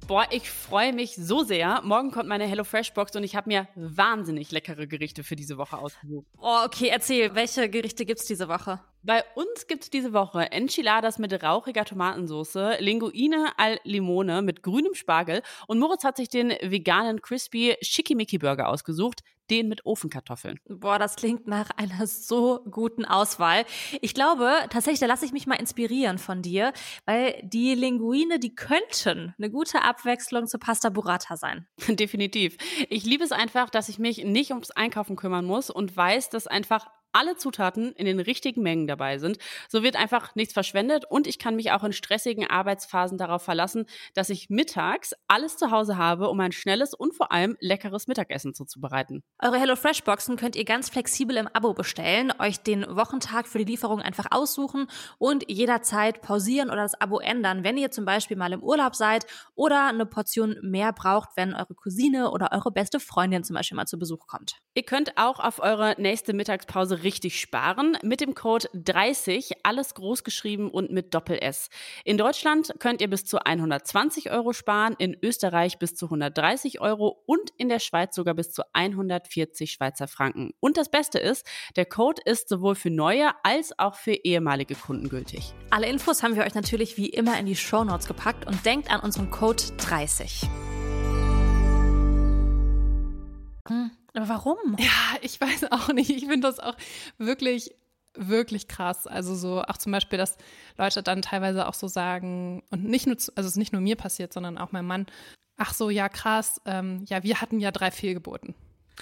S4: Boah, ich freue mich so sehr. Morgen kommt meine HelloFresh-Box und ich habe mir wahnsinnig leckere Gerichte für diese Woche ausgesucht.
S2: Oh, okay, erzähl, welche Gerichte gibt's diese Woche?
S4: Bei uns gibt's diese Woche Enchiladas mit rauchiger Tomatensauce, Linguine al Limone mit grünem Spargel und Moritz hat sich den veganen Crispy Schickimicki Burger ausgesucht, den mit Ofenkartoffeln.
S2: Boah, das klingt nach einer so guten Auswahl. Ich glaube, tatsächlich, da lasse ich mich mal inspirieren von dir, weil die Linguine, die könnten eine gute Abwechslung zur Pasta Burrata sein.
S4: Definitiv. Ich liebe es einfach, dass ich mich nicht ums Einkaufen kümmern muss und weiß, dass einfach alle Zutaten in den richtigen Mengen dabei sind. So wird einfach nichts verschwendet und ich kann mich auch in stressigen Arbeitsphasen darauf verlassen, dass ich mittags alles zu Hause habe, um ein schnelles und vor allem leckeres Mittagessen zuzubereiten.
S2: Eure HelloFresh-Boxen könnt ihr ganz flexibel im Abo bestellen, euch den Wochentag für die Lieferung einfach aussuchen und jederzeit pausieren oder das Abo ändern, wenn ihr zum Beispiel mal im Urlaub seid oder eine Portion mehr braucht, wenn eure Cousine oder eure beste Freundin zum Beispiel mal zu Besuch kommt.
S4: Ihr könnt auch auf eure nächste Mittagspause richtig sparen mit dem Code dreißig, alles groß geschrieben und mit Doppel-S. In Deutschland könnt ihr bis zu hundertzwanzig Euro sparen, in Österreich bis zu hundertdreißig Euro und in der Schweiz sogar bis zu hundertvierzig Schweizer Franken. Und das Beste ist, der Code ist sowohl für neue als auch für ehemalige Kunden gültig.
S2: Alle Infos haben wir euch natürlich wie immer in die Shownotes gepackt und denkt an unseren Code dreißig. Hm. Aber warum?
S3: Ja, ich weiß auch nicht. Ich finde das auch wirklich, wirklich krass. Also so auch zum Beispiel, dass Leute dann teilweise auch so sagen, und nicht nur, also es ist nicht nur mir passiert, sondern auch meinem Mann, ach so, ja krass, ähm, ja, wir hatten ja drei Fehlgeburten.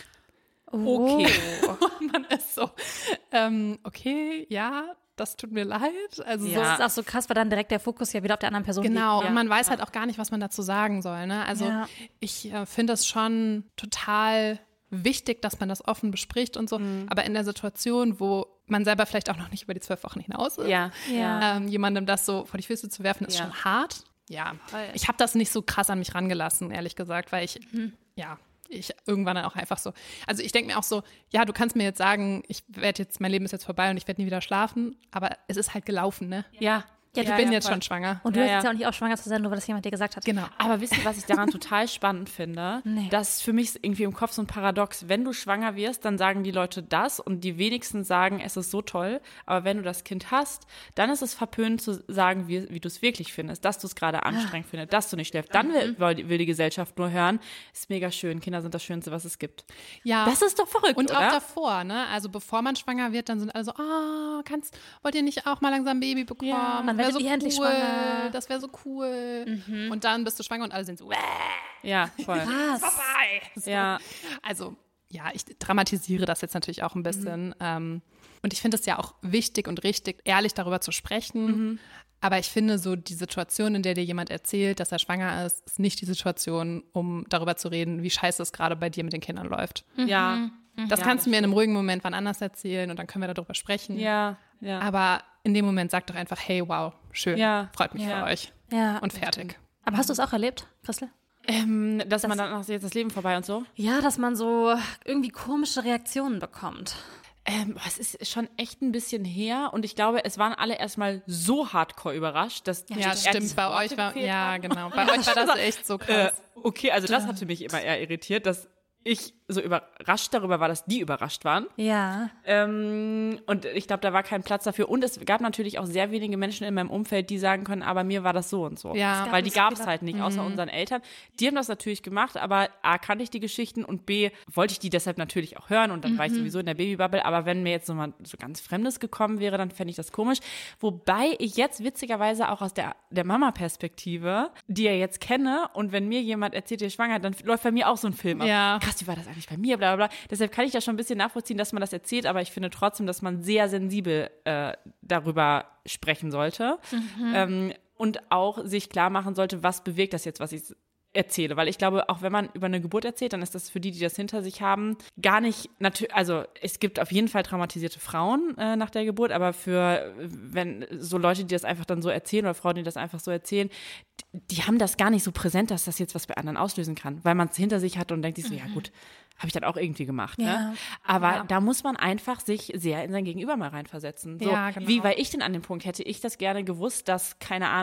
S2: Okay.
S3: Und man ist so, ähm, okay, ja, das tut mir leid. Also
S2: Ja.
S3: so,
S2: Das ist auch so krass, weil dann direkt der Fokus ja wieder auf der anderen Person
S3: genau,
S2: liegt.
S3: und man weiß halt auch gar nicht, was man dazu sagen soll. Ne? Also
S2: Ja.
S3: ich äh, finde es schon total wichtig, dass man das offen bespricht und so.
S2: Mhm.
S3: Aber in der Situation, wo man selber vielleicht auch noch nicht über die zwölf Wochen hinaus ist,
S4: Ja,
S2: Ja.
S3: ähm, jemandem das so vor die Füße zu werfen, ist
S4: Ja.
S3: schon hart. Ja, ich habe das nicht so krass an mich rangelassen, ehrlich gesagt, weil ich,
S2: Mhm.
S3: ja, ich irgendwann dann auch einfach so, also ich denke mir auch so, ja, du kannst mir jetzt sagen, ich werde jetzt, mein Leben ist jetzt vorbei und ich werde nie wieder schlafen, aber es ist halt gelaufen, ne?
S4: Ja.
S3: Ich
S2: Ja,
S3: bin
S4: ja,
S3: jetzt
S4: voll.
S3: schon schwanger.
S2: Und du
S4: Ja,
S2: hättest
S4: ja.
S2: ja auch nicht auch schwanger zu sein, nur weil das jemand dir gesagt hat.
S3: Genau.
S4: Aber wisst ihr, was ich daran total spannend finde?
S2: Nee.
S4: Das ist für mich irgendwie im Kopf so ein Paradox. Wenn du schwanger wirst, dann sagen die Leute das und die wenigsten sagen, es ist so toll. Aber wenn du das Kind hast, dann ist es verpönt zu sagen, wie, wie du es wirklich findest, dass du es gerade anstrengend findest, dass du nicht schläfst. Dann will, will die Gesellschaft nur hören, ist mega schön, Kinder sind das Schönste, was es gibt.
S3: Ja.
S4: Das ist doch verrückt,
S3: Und
S4: oder?
S3: auch davor, ne? Also bevor man schwanger wird, dann sind alle so, ah, kannst, wollt ihr nicht auch mal langsam ein Baby bekommen?
S2: Ja, dann
S3: Wär
S2: werdet
S3: so
S2: ihr endlich
S3: cool,
S2: schwanger.
S3: das wäre so cool. Und dann bist du schwanger und alle sind so, Wäh.
S4: Ja, voll.
S3: vorbei. So.
S4: Ja.
S3: Also, ja, ich dramatisiere das jetzt natürlich auch ein bisschen.
S2: Mhm.
S3: Ähm, und ich finde es ja auch wichtig und richtig, ehrlich darüber zu sprechen.
S2: Mhm.
S3: Aber ich finde so, die Situation, in der dir jemand erzählt, dass er schwanger ist, ist nicht die Situation, um darüber zu reden, wie scheiße es gerade bei dir mit den Kindern läuft.
S4: Ja.
S3: Das
S4: Ja,
S3: kannst du mir in einem ruhigen Moment wann anders erzählen und dann können wir darüber sprechen.
S4: Ja, ja.
S3: Aber in dem Moment sag doch einfach, hey, wow, schön,
S4: Ja.
S3: freut mich
S4: Ja.
S3: für euch.
S2: Ja.
S3: Und fertig.
S2: Aber hast du es auch erlebt, Christel?
S4: Ähm, dass man dann, ach, jetzt das Leben vorbei und so.
S2: Ja, dass man so irgendwie komische Reaktionen bekommt.
S4: Ähm, boah, es ist schon echt ein bisschen her und ich glaube, es waren alle erstmal so hardcore überrascht, dass
S3: Ja,
S4: die
S3: stimmt.
S4: ersten
S3: Bei
S4: Worte
S3: euch war,
S4: gefehlt
S3: ja,
S4: haben.
S3: genau. Bei euch war das echt so
S4: Äh,
S3: krass.
S4: okay, also das hatte mich immer eher irritiert, dass ich so überrascht darüber war, dass die überrascht waren.
S2: Ja.
S4: Ähm, und ich glaube, da war kein Platz dafür. Und es gab natürlich auch sehr wenige Menschen in meinem Umfeld, die sagen können, aber mir war das so und so.
S3: Ja.
S2: gab
S4: Weil die
S2: nicht
S4: gab es
S2: viele-
S4: halt nicht, außer unseren Eltern. Die haben das natürlich gemacht, aber A, kannte ich die Geschichten und B, wollte ich die deshalb natürlich auch hören und dann war ich sowieso in der Babybubble. Aber wenn mir jetzt so mal so ganz Fremdes gekommen wäre, dann fände ich das komisch. Wobei ich jetzt witzigerweise auch aus der, der Mama-Perspektive, die ja jetzt kenne, und wenn mir jemand erzählt, ihr ist schwanger, dann läuft bei mir auch so ein Film ab.
S3: Ja.
S4: Krass, wie war das eigentlich bei mir, bla bla bla. Deshalb kann ich das schon ein bisschen nachvollziehen, dass man das erzählt, aber ich finde trotzdem, dass man sehr sensibel äh, darüber sprechen sollte. Ähm, und auch sich klar machen sollte, was bewegt das jetzt, was ich erzähle. Weil ich glaube, auch wenn man über eine Geburt erzählt, dann ist das für die, die das hinter sich haben, gar nicht natürlich, also es gibt auf jeden Fall traumatisierte Frauen äh, nach der Geburt, aber für, wenn so Leute, die das einfach dann so erzählen oder Frauen, die das einfach so erzählen, die, die haben das gar nicht so präsent, dass das jetzt was bei anderen auslösen kann, weil man es hinter sich hat und denkt sich so, ja gut, habe ich dann auch irgendwie gemacht.
S2: Ja.
S4: Ne? Aber
S2: Ja.
S4: da muss man einfach sich sehr in sein Gegenüber mal reinversetzen. So,
S3: Ja, genau.
S4: Wie war ich denn an dem Punkt? Hätte ich das gerne gewusst, dass, keine Ahnung,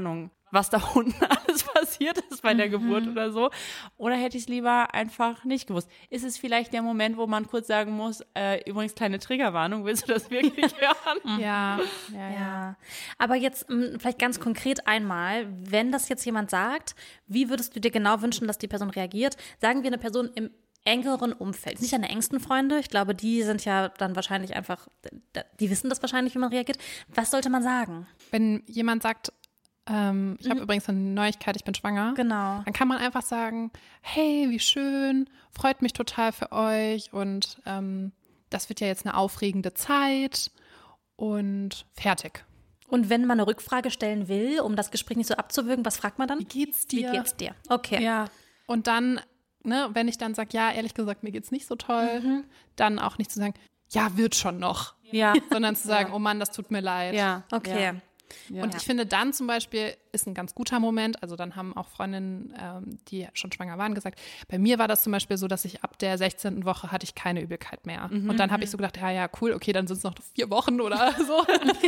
S4: was da unten alles passiert ist bei der mhm. Geburt oder so. Oder hätte ich es lieber einfach nicht gewusst? Ist es vielleicht der Moment, wo man kurz sagen muss, äh, übrigens kleine Triggerwarnung, willst du das wirklich hören?
S3: Ja.
S2: Ja, ja. Aber jetzt m, vielleicht ganz konkret einmal, wenn das jetzt jemand sagt, wie würdest du dir genau wünschen, dass die Person reagiert? Sagen wir eine Person im engeren Umfeld, nicht deine engsten Freunde. Ich glaube, die sind ja dann wahrscheinlich einfach, die wissen das wahrscheinlich, wie man reagiert. Was sollte man sagen?
S3: Wenn jemand sagt, ähm, ich mhm. habe übrigens eine Neuigkeit, ich bin schwanger.
S2: Genau.
S3: Dann kann man einfach sagen, hey, wie schön, freut mich total für euch und ähm, das wird ja jetzt eine aufregende Zeit und fertig.
S2: Und wenn man eine Rückfrage stellen will, um das Gespräch nicht so abzuwürgen, was fragt man dann?
S3: Wie geht's dir?
S2: Wie geht's dir? Okay.
S4: Ja.
S3: Und dann, ne, wenn ich dann sage, ja, ehrlich gesagt, mir geht's nicht so toll, mhm. dann auch nicht zu sagen, ja, wird schon noch.
S4: Ja.
S3: Sondern zu sagen, ja. oh Mann, das tut mir leid.
S4: Ja.
S2: Okay.
S4: Ja.
S3: Ja. Und ich finde dann zum Beispiel ist ein ganz guter Moment, also dann haben auch Freundinnen, ähm, die schon schwanger waren, gesagt, bei mir war das zum Beispiel so, dass ich ab der sechzehnten Woche hatte ich keine Übelkeit mehr. Mhm. Und dann habe ich so gedacht, ja, ja, cool, okay, dann sind es noch vier Wochen oder so.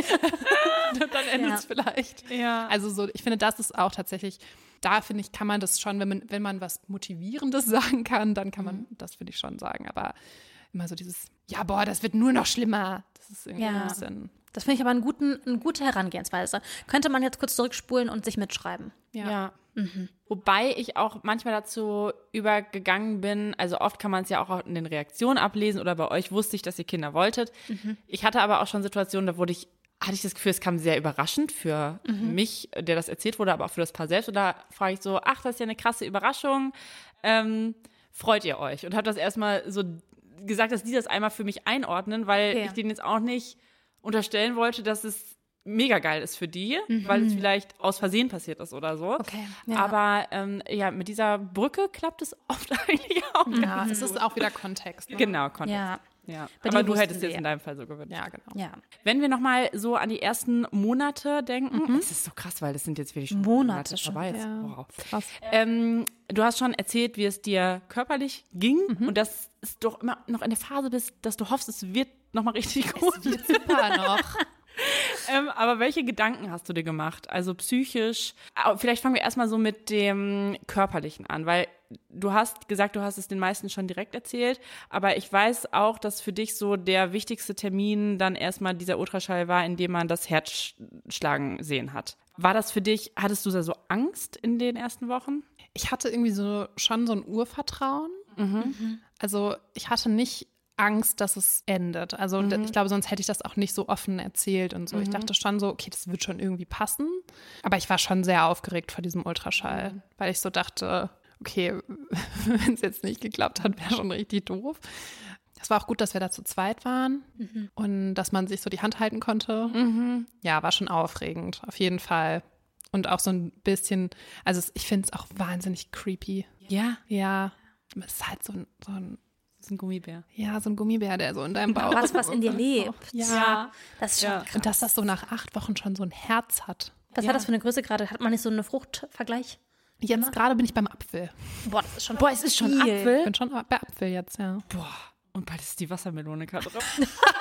S3: Und dann endet es ja. vielleicht.
S4: Ja.
S3: Also so, ich finde, das ist auch tatsächlich, da finde ich, kann man das schon, wenn man, wenn man was Motivierendes sagen kann, dann kann man mhm. das, finde ich, schon sagen. Aber immer so dieses, ja, boah, das wird nur noch schlimmer. Das ist irgendwie
S2: ja.
S3: ein bisschen...
S2: Das finde ich aber einen guten, eine gute Herangehensweise. Könnte man jetzt kurz zurückspulen und sich mitschreiben.
S3: Ja.
S4: ja. Mhm. Wobei ich auch manchmal dazu übergegangen bin, also oft kann man es ja auch in den Reaktionen ablesen oder bei euch wusste ich, dass ihr Kinder wolltet. Mhm. Ich hatte aber auch schon Situationen, da wurde ich, hatte ich das Gefühl, es kam sehr überraschend für mhm. mich, der das erzählt wurde, aber auch für das Paar selbst. Und da frage ich so, ach, das ist ja eine krasse Überraschung. Ähm, freut ihr euch? Und habe das erstmal so gesagt, dass die das einmal für mich einordnen, weil okay. ich denen jetzt auch nicht unterstellen wollte, dass es mega geil ist für die, mhm. weil es vielleicht aus Versehen passiert ist oder so.
S2: Okay. Ja.
S4: Aber ähm, ja, mit dieser Brücke klappt es oft eigentlich auch.
S3: Ja, es ist auch wieder Kontext. Ne?
S4: Genau, Kontext.
S2: Ja.
S4: Ja. Aber du hättest jetzt in deinem Fall so gewünscht.
S3: Ja, genau.
S2: Ja.
S4: Wenn wir nochmal so an die ersten Monate denken, mhm. das ist so krass, weil das sind jetzt wirklich schon
S2: Monate,
S4: Monate
S2: schon.
S4: vorbei.
S3: Ja.
S4: Wow.
S3: Krass.
S4: Ähm, du hast schon erzählt, wie es dir körperlich ging
S3: Mhm.
S4: und dass es doch immer noch in der Phase bist, dass du hoffst, es wird nochmal richtig gut.
S3: Es wird super noch.
S4: ähm, aber welche Gedanken hast du dir gemacht? Also psychisch, vielleicht fangen wir erstmal so mit dem Körperlichen an, weil du hast gesagt, du hast es den meisten schon direkt erzählt, aber ich weiß auch, dass für dich so der wichtigste Termin dann erstmal dieser Ultraschall war, in dem man das Herz schlagen sehen hat. War das für dich, hattest du da so Angst in den ersten Wochen?
S3: Ich hatte irgendwie so schon so ein Urvertrauen.
S4: Mhm.
S3: Also ich hatte nicht Angst, dass es endet. Also mhm. ich glaube, sonst hätte ich das auch nicht so offen erzählt und so. Mhm. Ich dachte schon so, okay, das wird schon irgendwie passen. Aber ich war schon sehr aufgeregt vor diesem Ultraschall, mhm. weil ich so dachte, okay, wenn es jetzt nicht geklappt hat, wäre schon richtig doof. Es war auch gut, dass wir da zu zweit waren mhm. und dass man sich so die Hand halten konnte.
S4: Mhm.
S3: Ja, war schon aufregend, auf jeden Fall. Und auch so ein bisschen, also es, ich finde es auch wahnsinnig creepy.
S4: Ja.
S3: Ja, es ist halt so ein, so ein
S4: Das ist ein Gummibär.
S3: Ja, so ein Gummibär, der so in deinem Bauch
S2: was, was in dir lebt.
S3: Ja.
S2: Das ist schon
S4: Ja.
S2: krass.
S3: Und dass das so nach acht Wochen schon so ein Herz hat.
S2: Was
S4: Ja.
S2: hat das für eine Größe gerade? Hat man nicht so einen Fruchtvergleich?
S3: Jetzt gerade bin ich beim Apfel.
S2: Boah, das ist schon
S4: Boah, es ist schon
S2: viel.
S4: Apfel.
S3: Ich bin schon bei Apfel jetzt, ja.
S4: Boah, und bald ist die Wassermelone gerade drauf.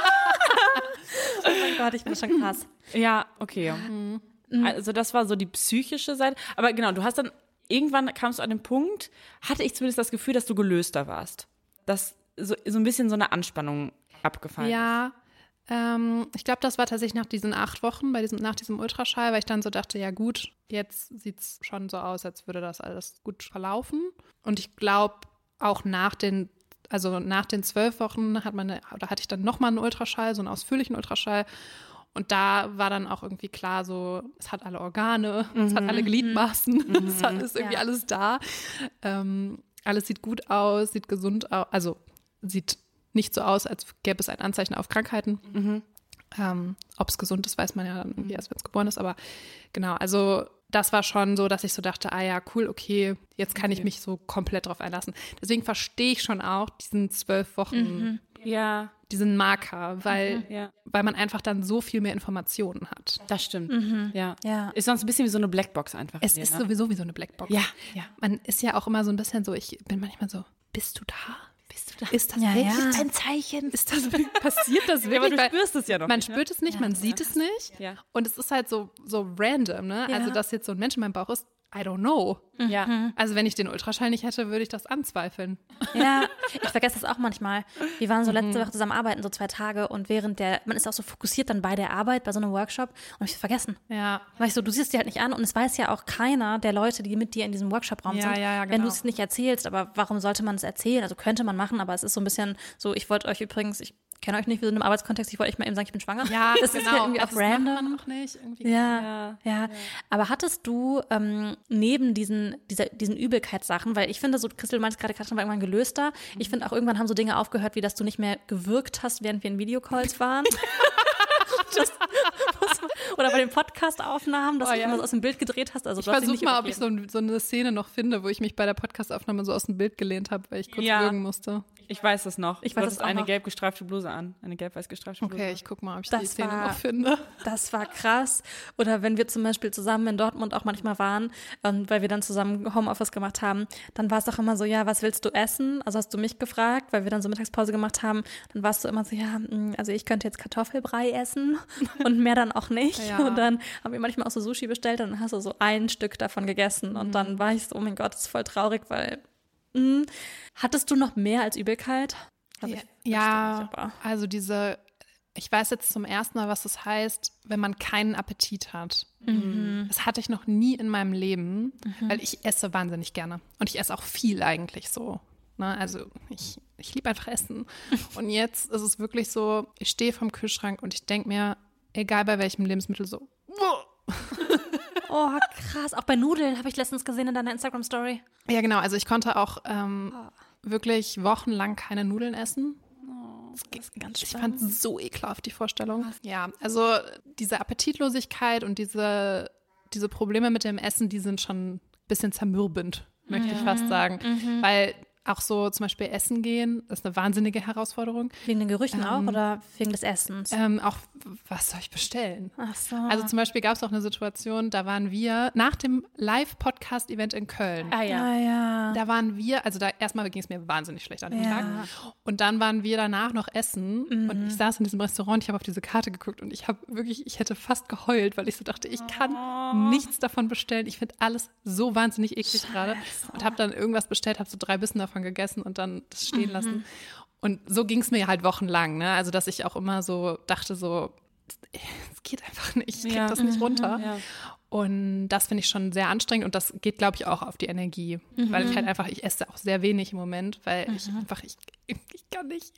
S2: Oh mein Gott, ich bin schon krass.
S4: Ja, okay. Mhm. Also das war so die psychische Seite. Aber genau, du hast dann, irgendwann kamst du an den Punkt, hatte ich zumindest das Gefühl, dass du gelöster warst. Dass so, so ein bisschen so eine Anspannung abgefallen
S3: Ja, ähm, ich glaube, das war tatsächlich nach diesen acht Wochen, bei diesem, nach diesem Ultraschall, weil ich dann so dachte, ja gut, jetzt sieht es schon so aus, als würde das alles gut verlaufen. Und ich glaube, auch nach den, also nach den zwölf Wochen hat man, eine, oder hatte ich dann nochmal einen Ultraschall, so einen ausführlichen Ultraschall. Und da war dann auch irgendwie klar, so, es hat alle Organe, mhm. es hat alle Gliedmaßen, mhm. es hat, ist irgendwie
S2: Ja.
S3: alles da. Ähm, alles sieht gut aus, sieht gesund aus, also sieht nicht so aus, als gäbe es ein Anzeichen auf Krankheiten.
S4: Mhm.
S3: Ähm, ob es gesund ist, weiß man ja dann irgendwie erst, wenn es geboren ist. Aber genau, also das war schon so, dass ich so dachte, ah ja, cool, okay, jetzt kann ich mich so komplett drauf einlassen. Deswegen verstehe ich schon auch diesen zwölf Wochen,
S2: Mhm.
S4: Ja,
S3: diesen Marker, weil,
S4: ja,
S3: weil man einfach dann so viel mehr Informationen hat.
S4: das stimmt. Ja.
S2: Ja.
S4: Ist sonst ein bisschen wie so eine Blackbox einfach.
S3: Es
S4: in dir,
S3: ist
S4: ne?
S3: sowieso wie so eine Blackbox.
S4: Ja, ja.
S3: Man ist ja auch immer so ein bisschen so, ich bin manchmal so, bist du da? bist du da? Ist das
S2: Ja,
S3: wirklich
S2: ja.
S3: ein Zeichen? Ist das passiert das wirklich?
S4: Ja, aber du
S3: Weil
S4: spürst es ja noch
S3: man
S4: nicht, ne?
S3: spürt es nicht, man sieht es nicht.
S4: Ja.
S3: Und es ist halt so, so random, ne?
S2: Ja.
S3: Also, dass jetzt so ein Mensch in meinem Bauch ist, I don't know.
S4: Ja.
S3: Also, wenn ich den Ultraschall nicht hätte, würde ich das anzweifeln.
S2: Ja, ich vergesse das auch manchmal. Wir waren so letzte Woche zusammen arbeiten, so zwei Tage und während der, man ist auch so fokussiert dann bei der Arbeit, bei so einem Workshop und ich vergessen.
S3: Ja.
S2: Weil ich so, du siehst die halt nicht an und es weiß ja auch keiner der Leute, die mit dir in diesem Workshop-Raum
S3: Ja,
S2: sind,
S3: ja, ja,
S2: wenn
S3: genau.
S2: du es nicht erzählst. Aber warum sollte man es erzählen? Also könnte man machen, aber es ist so ein bisschen so, ich wollte euch übrigens, ich kenne euch nicht, wir sind im Arbeitskontext, ich wollte euch mal eben sagen, ich bin schwanger.
S3: Ja,
S2: das ist
S3: genau.
S2: ja irgendwie auch
S3: das macht
S2: random.
S3: man noch nicht. Irgendwie.
S2: Ja,
S4: Ja.
S2: ja, Aber hattest du ähm, neben diesen, dieser, diesen Übelkeitssachen, weil ich finde, so Christel, du meinst gerade, Katrin war irgendwann gelöster. Ich finde auch, irgendwann haben so Dinge aufgehört, wie dass du nicht mehr gewürgt hast, während wir in Videocalls waren. Das muss man, oder bei den Podcast-Aufnahmen, dass
S3: Oh,
S2: du
S3: ja.
S2: immer so aus dem Bild gedreht hast. Also
S3: Ich
S2: du hast dich
S3: versuche
S2: nicht
S3: mal, ob ich
S2: übergeben.
S3: so, so eine Szene noch finde, wo ich mich bei der Podcastaufnahme so aus dem Bild gelehnt habe, weil ich kurz
S4: Ja.
S3: würgen musste.
S4: Ich weiß es noch.
S2: Ich
S4: Du
S2: weiß
S4: hattest
S2: es auch
S4: eine
S2: noch.
S4: gelb gestreifte Bluse an. Eine gelb-weiß gestreifte Bluse.
S3: Okay, ich guck mal, ob ich
S2: Das
S3: die Szene
S2: war-
S3: noch finde.
S2: Das war krass. Oder wenn wir zum Beispiel zusammen in Dortmund auch manchmal waren, ähm, weil wir dann zusammen Homeoffice gemacht haben, dann war es doch immer so, ja, was willst du essen? Also hast du mich gefragt, weil wir dann so Mittagspause gemacht haben, dann warst du immer so, ja, mh, also ich könnte jetzt Kartoffelbrei essen und mehr dann auch nicht.
S3: Ja.
S2: Und dann haben wir manchmal auch so Sushi bestellt und dann hast du so ein Stück davon gegessen und dann war ich so, oh mein Gott, das ist voll traurig, weil mh, hattest du noch mehr als Übelkeit? Also ich wünschte
S3: Ja,
S2: nicht, aber-
S3: also diese, ich weiß jetzt zum ersten Mal, was das heißt, wenn man keinen Appetit hat. Das hatte ich noch nie in meinem Leben, weil ich esse wahnsinnig gerne. Und ich esse auch viel eigentlich so. Ne? Also ich, ich liebe einfach Essen. Und jetzt ist es wirklich so, ich stehe vorm Kühlschrank und ich denke mir, egal bei welchem Lebensmittel, so,
S2: Oh, krass. Auch bei Nudeln habe ich letztens gesehen in deiner Instagram-Story.
S3: ja, genau. Also ich konnte auch ähm, wirklich wochenlang keine Nudeln essen. Das ist ganz ich fand es so ekelhaft, die Vorstellung. Ja, also diese Appetitlosigkeit und diese, diese Probleme mit dem Essen, die sind schon ein bisschen zermürbend, möchte ich fast sagen. Weil auch so zum Beispiel essen gehen, ist eine wahnsinnige Herausforderung.
S2: Wegen den Gerüchen auch oder wegen des Essens?
S3: Ähm, auch, was soll ich bestellen?
S2: Ach so.
S3: Also zum Beispiel gab es auch eine Situation, da waren wir nach dem Live-Podcast-Event in Köln.
S4: Ah ja.
S2: ah, ja.
S3: Da waren wir, also da erstmal ging es mir wahnsinnig schlecht an dem
S2: Ja.
S3: Tag. Und dann waren wir danach noch essen und ich saß in diesem Restaurant, ich habe auf diese Karte geguckt und ich habe wirklich, ich hätte fast geheult, weil ich so dachte, ich kann nichts davon bestellen. Ich finde alles so wahnsinnig eklig gerade und habe dann irgendwas bestellt, habe so drei Bissen davon gegessen und dann das stehen lassen. Und so ging es mir halt wochenlang, ne? Also dass ich auch immer so dachte so, es geht einfach nicht, ich krieg
S4: Ja.
S3: das nicht runter.
S4: Ja.
S3: Und das finde ich schon sehr anstrengend und das geht, glaube ich, auch auf die Energie. Weil ich halt einfach, ich esse auch sehr wenig im Moment, weil ich einfach, ich, ich kann nicht.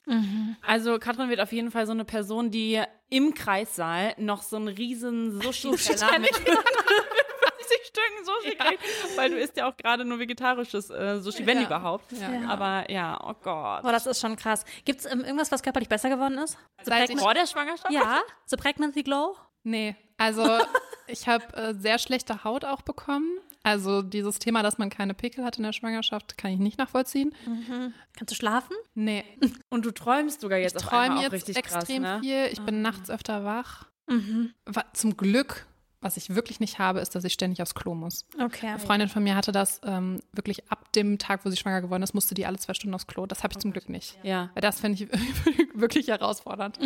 S4: Also Katrin wird auf jeden Fall so eine Person, die im Kreissaal noch so einen riesen Sushi-Teller mit fünfzig Stücken Sushi kriegt, weil du isst ja auch gerade nur vegetarisches äh, Sushi, wenn
S3: Ja.
S4: überhaupt.
S3: Ja, genau.
S4: Aber ja, oh Gott.
S2: Boah, das ist schon krass. Gibt es ähm, irgendwas, was körperlich besser geworden ist? The
S3: Seit
S2: Pregnant-
S4: Vor der Schwangerschaft?
S2: ja, The Pregnancy Glow?
S3: Nee, also ich habe äh, sehr schlechte Haut auch bekommen. Also dieses Thema, dass man keine Pickel hat in der Schwangerschaft, kann ich nicht nachvollziehen.
S2: Kannst du schlafen?
S3: Nee,
S4: Und du träumst sogar jetzt
S3: ich
S4: auf einmal
S3: träume
S4: auch
S3: jetzt
S4: richtig
S3: extrem
S4: krass, ne?
S3: viel. Ich bin nachts öfter wach. Wa- Zum Glück, was ich wirklich nicht habe, ist, dass ich ständig aufs Klo muss.
S2: Okay.
S3: Eine Freundin von mir hatte das ähm, wirklich ab dem Tag, wo sie schwanger geworden ist, musste die alle zwei Stunden aufs Klo. Das habe ich zum Glück nicht.
S4: Ja.
S3: Weil das finde ich wirklich herausfordernd.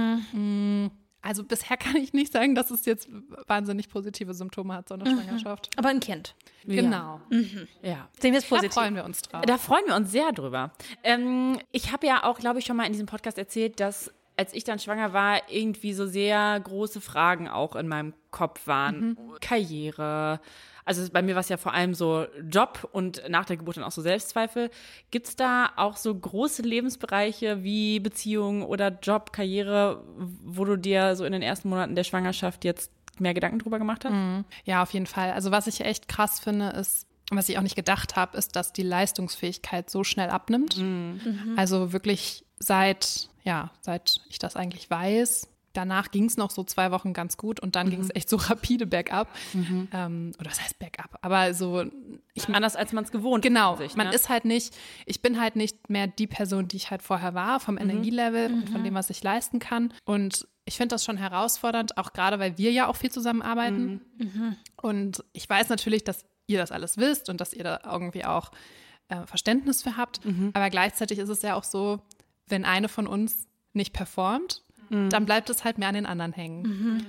S3: Mm, Also bisher kann ich nicht sagen, dass es jetzt wahnsinnig positive Symptome hat, so eine Schwangerschaft.
S2: Aber ein Kind.
S3: Genau.
S4: Ja.
S2: Sehen wir es
S3: Da
S2: positiv.
S3: freuen wir uns drauf.
S4: Da freuen wir uns sehr drüber. Ähm, ich habe ja auch, glaube ich, schon mal in diesem Podcast erzählt, dass als ich dann schwanger war, irgendwie so sehr große Fragen auch in meinem Kopf waren. Karriere. Also bei mir war es ja vor allem so Job und nach der Geburt dann auch so Selbstzweifel. Gibt es da auch so große Lebensbereiche wie Beziehung oder Job, Karriere, wo du dir so in den ersten Monaten der Schwangerschaft jetzt mehr Gedanken drüber gemacht hast?
S3: Ja, auf jeden Fall. Also was ich echt krass finde, ist, was ich auch nicht gedacht habe, ist, dass die Leistungsfähigkeit so schnell abnimmt. Also wirklich seit, ja, seit ich das eigentlich weiß. Danach ging es noch so zwei Wochen ganz gut und dann ging es echt so rapide bergab. Ähm, oder was heißt bergab? Aber so, ich
S4: Anders als man es gewohnt
S3: Genau,
S4: ist. Sich,
S3: man
S4: ne?
S3: ist halt nicht, ich bin halt nicht mehr die Person, die ich halt vorher war, vom Energielevel und von dem, was ich leisten kann. Und ich finde das schon herausfordernd, auch gerade, weil wir ja auch viel zusammenarbeiten. Und ich weiß natürlich, dass ihr das alles wisst und dass ihr da irgendwie auch äh, Verständnis für habt. Mhm. Aber gleichzeitig ist es ja auch so, wenn eine von uns nicht performt, mhm. dann bleibt es halt mehr an den anderen hängen. Mhm.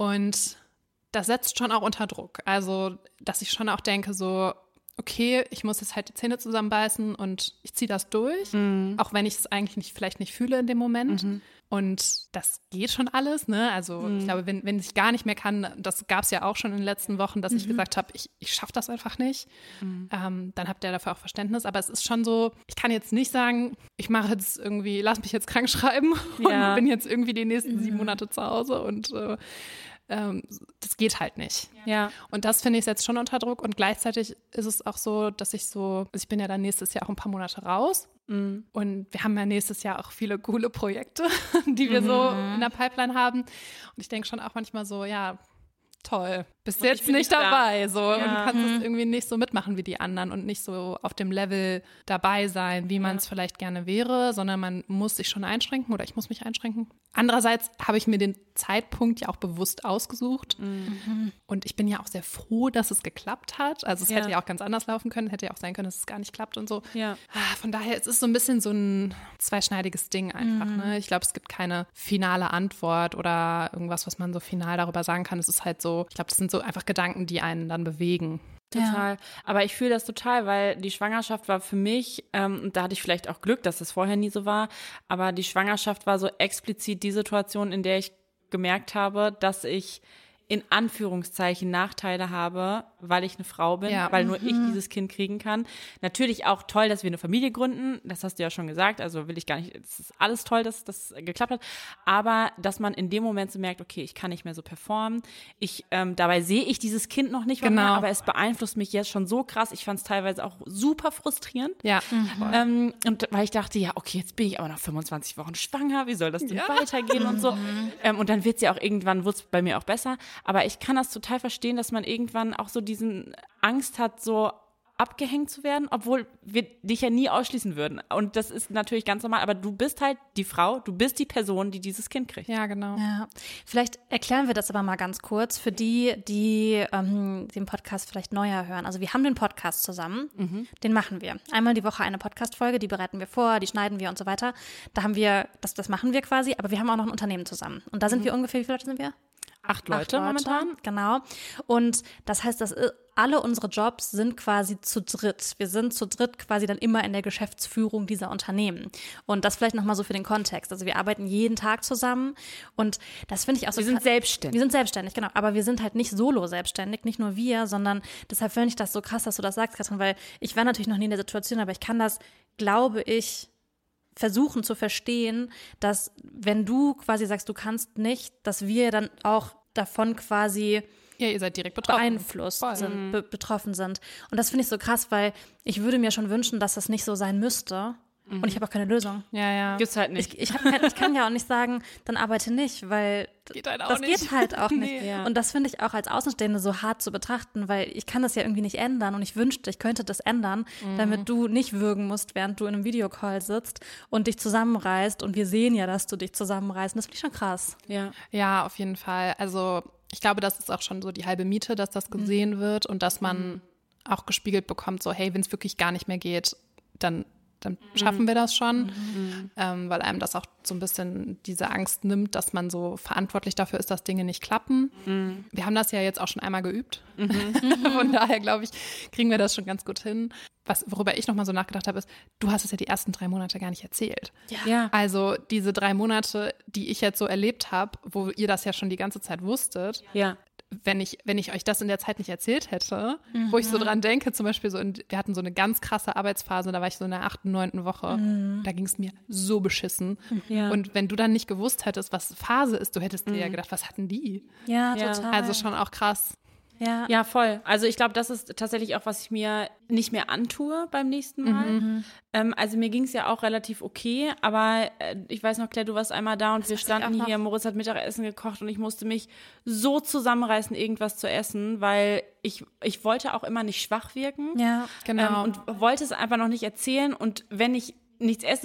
S3: Und das setzt schon auch unter Druck. Also, dass ich schon auch denke, so, okay, ich muss jetzt halt die Zähne zusammenbeißen und ich ziehe das durch, mhm. auch wenn ich es eigentlich nicht, vielleicht nicht fühle in dem Moment. Mhm. Und das geht schon alles, ne? Also mhm. ich glaube, wenn, wenn ich gar nicht mehr kann, das gab es ja auch schon in den letzten Wochen, dass mhm. ich gesagt habe, ich, ich schaffe das einfach nicht. Mhm. Ähm, dann habt ihr dafür auch Verständnis. Aber es ist schon so, ich kann jetzt nicht sagen, ich mache jetzt irgendwie, lass mich jetzt krank schreiben ja. und bin jetzt irgendwie die nächsten mhm. sieben Monate zu Hause und äh, ähm, das geht halt nicht.
S4: Ja.
S3: Und das finde ich jetzt schon unter Druck. Und gleichzeitig ist es auch so, dass ich so, also ich bin ja dann nächstes Jahr auch ein paar Monate raus. Mhm. Und wir haben ja nächstes Jahr auch viele coole Projekte, die wir mhm. so in der Pipeline haben. Und ich denke schon auch manchmal so, ja, toll, bist jetzt nicht, nicht dabei da. so ja. und kannst es irgendwie nicht so mitmachen wie die anderen und nicht so auf dem Level dabei sein, wie man es ja. vielleicht gerne wäre, sondern man muss sich schon einschränken oder ich muss mich einschränken. Andererseits habe ich mir den Zeitpunkt ja auch bewusst ausgesucht mhm. und ich bin ja auch sehr froh, dass es geklappt hat. Also es ja. hätte ja auch ganz anders laufen können, hätte ja auch sein können, dass es gar nicht klappt und so.
S4: Ja.
S3: Von daher es ist es so ein bisschen so ein zweischneidiges Ding einfach. Mhm. Ne? Ich glaube, es gibt keine finale Antwort oder irgendwas, was man so final darüber sagen kann. Es ist halt so, ich glaube, das sind so einfach Gedanken, die einen dann bewegen.
S4: Total. Ja. Aber ich fühle das total, weil die Schwangerschaft war für mich, ähm, und da hatte ich vielleicht auch Glück, dass es vorher nie so war, aber die Schwangerschaft war so explizit die Situation, in der ich gemerkt habe, dass ich in Anführungszeichen Nachteile habe, weil ich eine Frau bin, ja. weil nur mhm. ich dieses Kind kriegen kann. Natürlich auch toll, dass wir eine Familie gründen, das hast du ja schon gesagt, also will ich gar nicht, es ist alles toll, dass das geklappt hat, aber dass man in dem Moment so merkt, okay, ich kann nicht mehr so performen, ich, ähm, dabei sehe ich dieses Kind noch nicht
S3: genau.
S4: mehr, aber es beeinflusst mich jetzt schon so krass, ich fand es teilweise auch super frustrierend.
S3: Ja.
S4: Mhm. Ähm, und weil ich dachte, ja, okay, jetzt bin ich aber nach fünfundzwanzig Wochen schwanger, wie soll das denn ja. weitergehen und so. Ähm, und dann wird es ja auch irgendwann, wird es bei mir auch besser. Aber ich kann das total verstehen, dass man irgendwann auch so diesen Angst hat, so abgehängt zu werden, obwohl wir dich ja nie ausschließen würden. Und das ist natürlich ganz normal, aber du bist halt die Frau, du bist die Person, die dieses Kind kriegt.
S3: Ja, genau.
S2: Ja. Vielleicht erklären wir das aber mal ganz kurz für die, die ähm, den Podcast vielleicht neuer hören. Also wir haben den Podcast zusammen, mhm. den machen wir. Einmal die Woche eine Podcast-Folge, die bereiten wir vor, die schneiden wir und so weiter. Da haben wir, das, das machen wir quasi, aber wir haben auch noch ein Unternehmen zusammen. Und da sind mhm. wir ungefähr, wie viele Leute sind wir?
S4: Acht Leute,
S2: Acht Leute momentan. Genau. Und das heißt, dass alle unsere Jobs sind quasi zu dritt. Wir sind zu dritt quasi dann immer in der Geschäftsführung dieser Unternehmen. Und das vielleicht nochmal so für den Kontext. Also wir arbeiten jeden Tag zusammen und das finde ich auch so.
S4: Wir sind selbstständig.
S2: Wir sind selbstständig, genau. Aber wir sind halt nicht solo selbstständig, nicht nur wir, sondern deshalb finde ich das so krass, dass du das sagst, Katrin, weil ich war natürlich noch nie in der Situation, aber ich kann das, glaube ich, versuchen zu verstehen, dass wenn du quasi sagst, du kannst nicht, dass wir dann auch davon quasi
S3: ja, ihr seid direkt betroffen.
S2: beeinflusst sind, be- betroffen sind. Und das finde ich so krass, weil ich würde mir schon wünschen, dass das nicht so sein müsste. Mhm. Und ich habe auch keine Lösung.
S3: Ja, ja.
S4: Gibt's halt nicht.
S2: Ich, ich, hab kein, ich kann ja auch nicht sagen, dann arbeite nicht, weil
S3: geht halt auch
S2: das
S3: nicht.
S2: geht halt auch nicht.
S3: Nee.
S2: Ja. Und das finde ich auch als Außenstehende so hart zu betrachten, weil ich kann das ja irgendwie nicht ändern und ich wünschte, ich könnte das ändern, mhm. damit du nicht würgen musst, während du in einem Videocall sitzt und dich zusammenreißt und wir sehen ja, dass du dich zusammenreißt. Und das finde ich schon krass.
S3: Ja. Ja, auf jeden Fall. Also ich glaube, das ist auch schon so die halbe Miete, dass das gesehen mhm. wird und dass man mhm. auch gespiegelt bekommt, so hey, wenn es wirklich gar nicht mehr geht, dann dann schaffen wir das schon, mhm. ähm, weil einem das auch so ein bisschen diese Angst nimmt, dass man so verantwortlich dafür ist, dass Dinge nicht klappen. Mhm. Wir haben das ja jetzt auch schon einmal geübt. Mhm. Von daher, glaube ich, kriegen wir das schon ganz gut hin. Was, worüber ich nochmal so nachgedacht habe, ist, du hast es ja die ersten drei Monate gar nicht erzählt.
S2: Ja.
S4: Ja.
S3: Also diese drei Monate, die ich jetzt so erlebt habe, wo ihr das ja schon die ganze Zeit wusstet,
S4: ja.
S3: wenn ich, wenn ich euch das in der Zeit nicht erzählt hätte,
S2: mhm.
S3: wo ich so dran denke, zum Beispiel so, in, wir hatten so eine ganz krasse Arbeitsphase, da war ich so in der achten, neunten Woche, mhm. da ging es mir so beschissen.
S4: Ja.
S3: Und wenn du dann nicht gewusst hättest, was Phase ist, du hättest mhm. dir ja gedacht, was hatten die?
S2: Ja,
S4: ja.
S2: total.
S3: Also schon auch krass.
S2: Ja.
S4: Ja, voll. Also ich glaube, das ist tatsächlich auch, was ich mir nicht mehr antue beim nächsten Mal.
S2: Mhm.
S4: Ähm, also mir ging es ja auch relativ okay, aber äh, ich weiß noch, Claire, du warst einmal da und das wir standen hier, Moritz hat Mittagessen gekocht und ich musste mich so zusammenreißen, irgendwas zu essen, weil ich, ich wollte auch immer nicht schwach wirken.
S2: Ja,
S3: genau.
S4: Ähm, und wollte es einfach noch nicht erzählen und wenn ich nichts esse, dann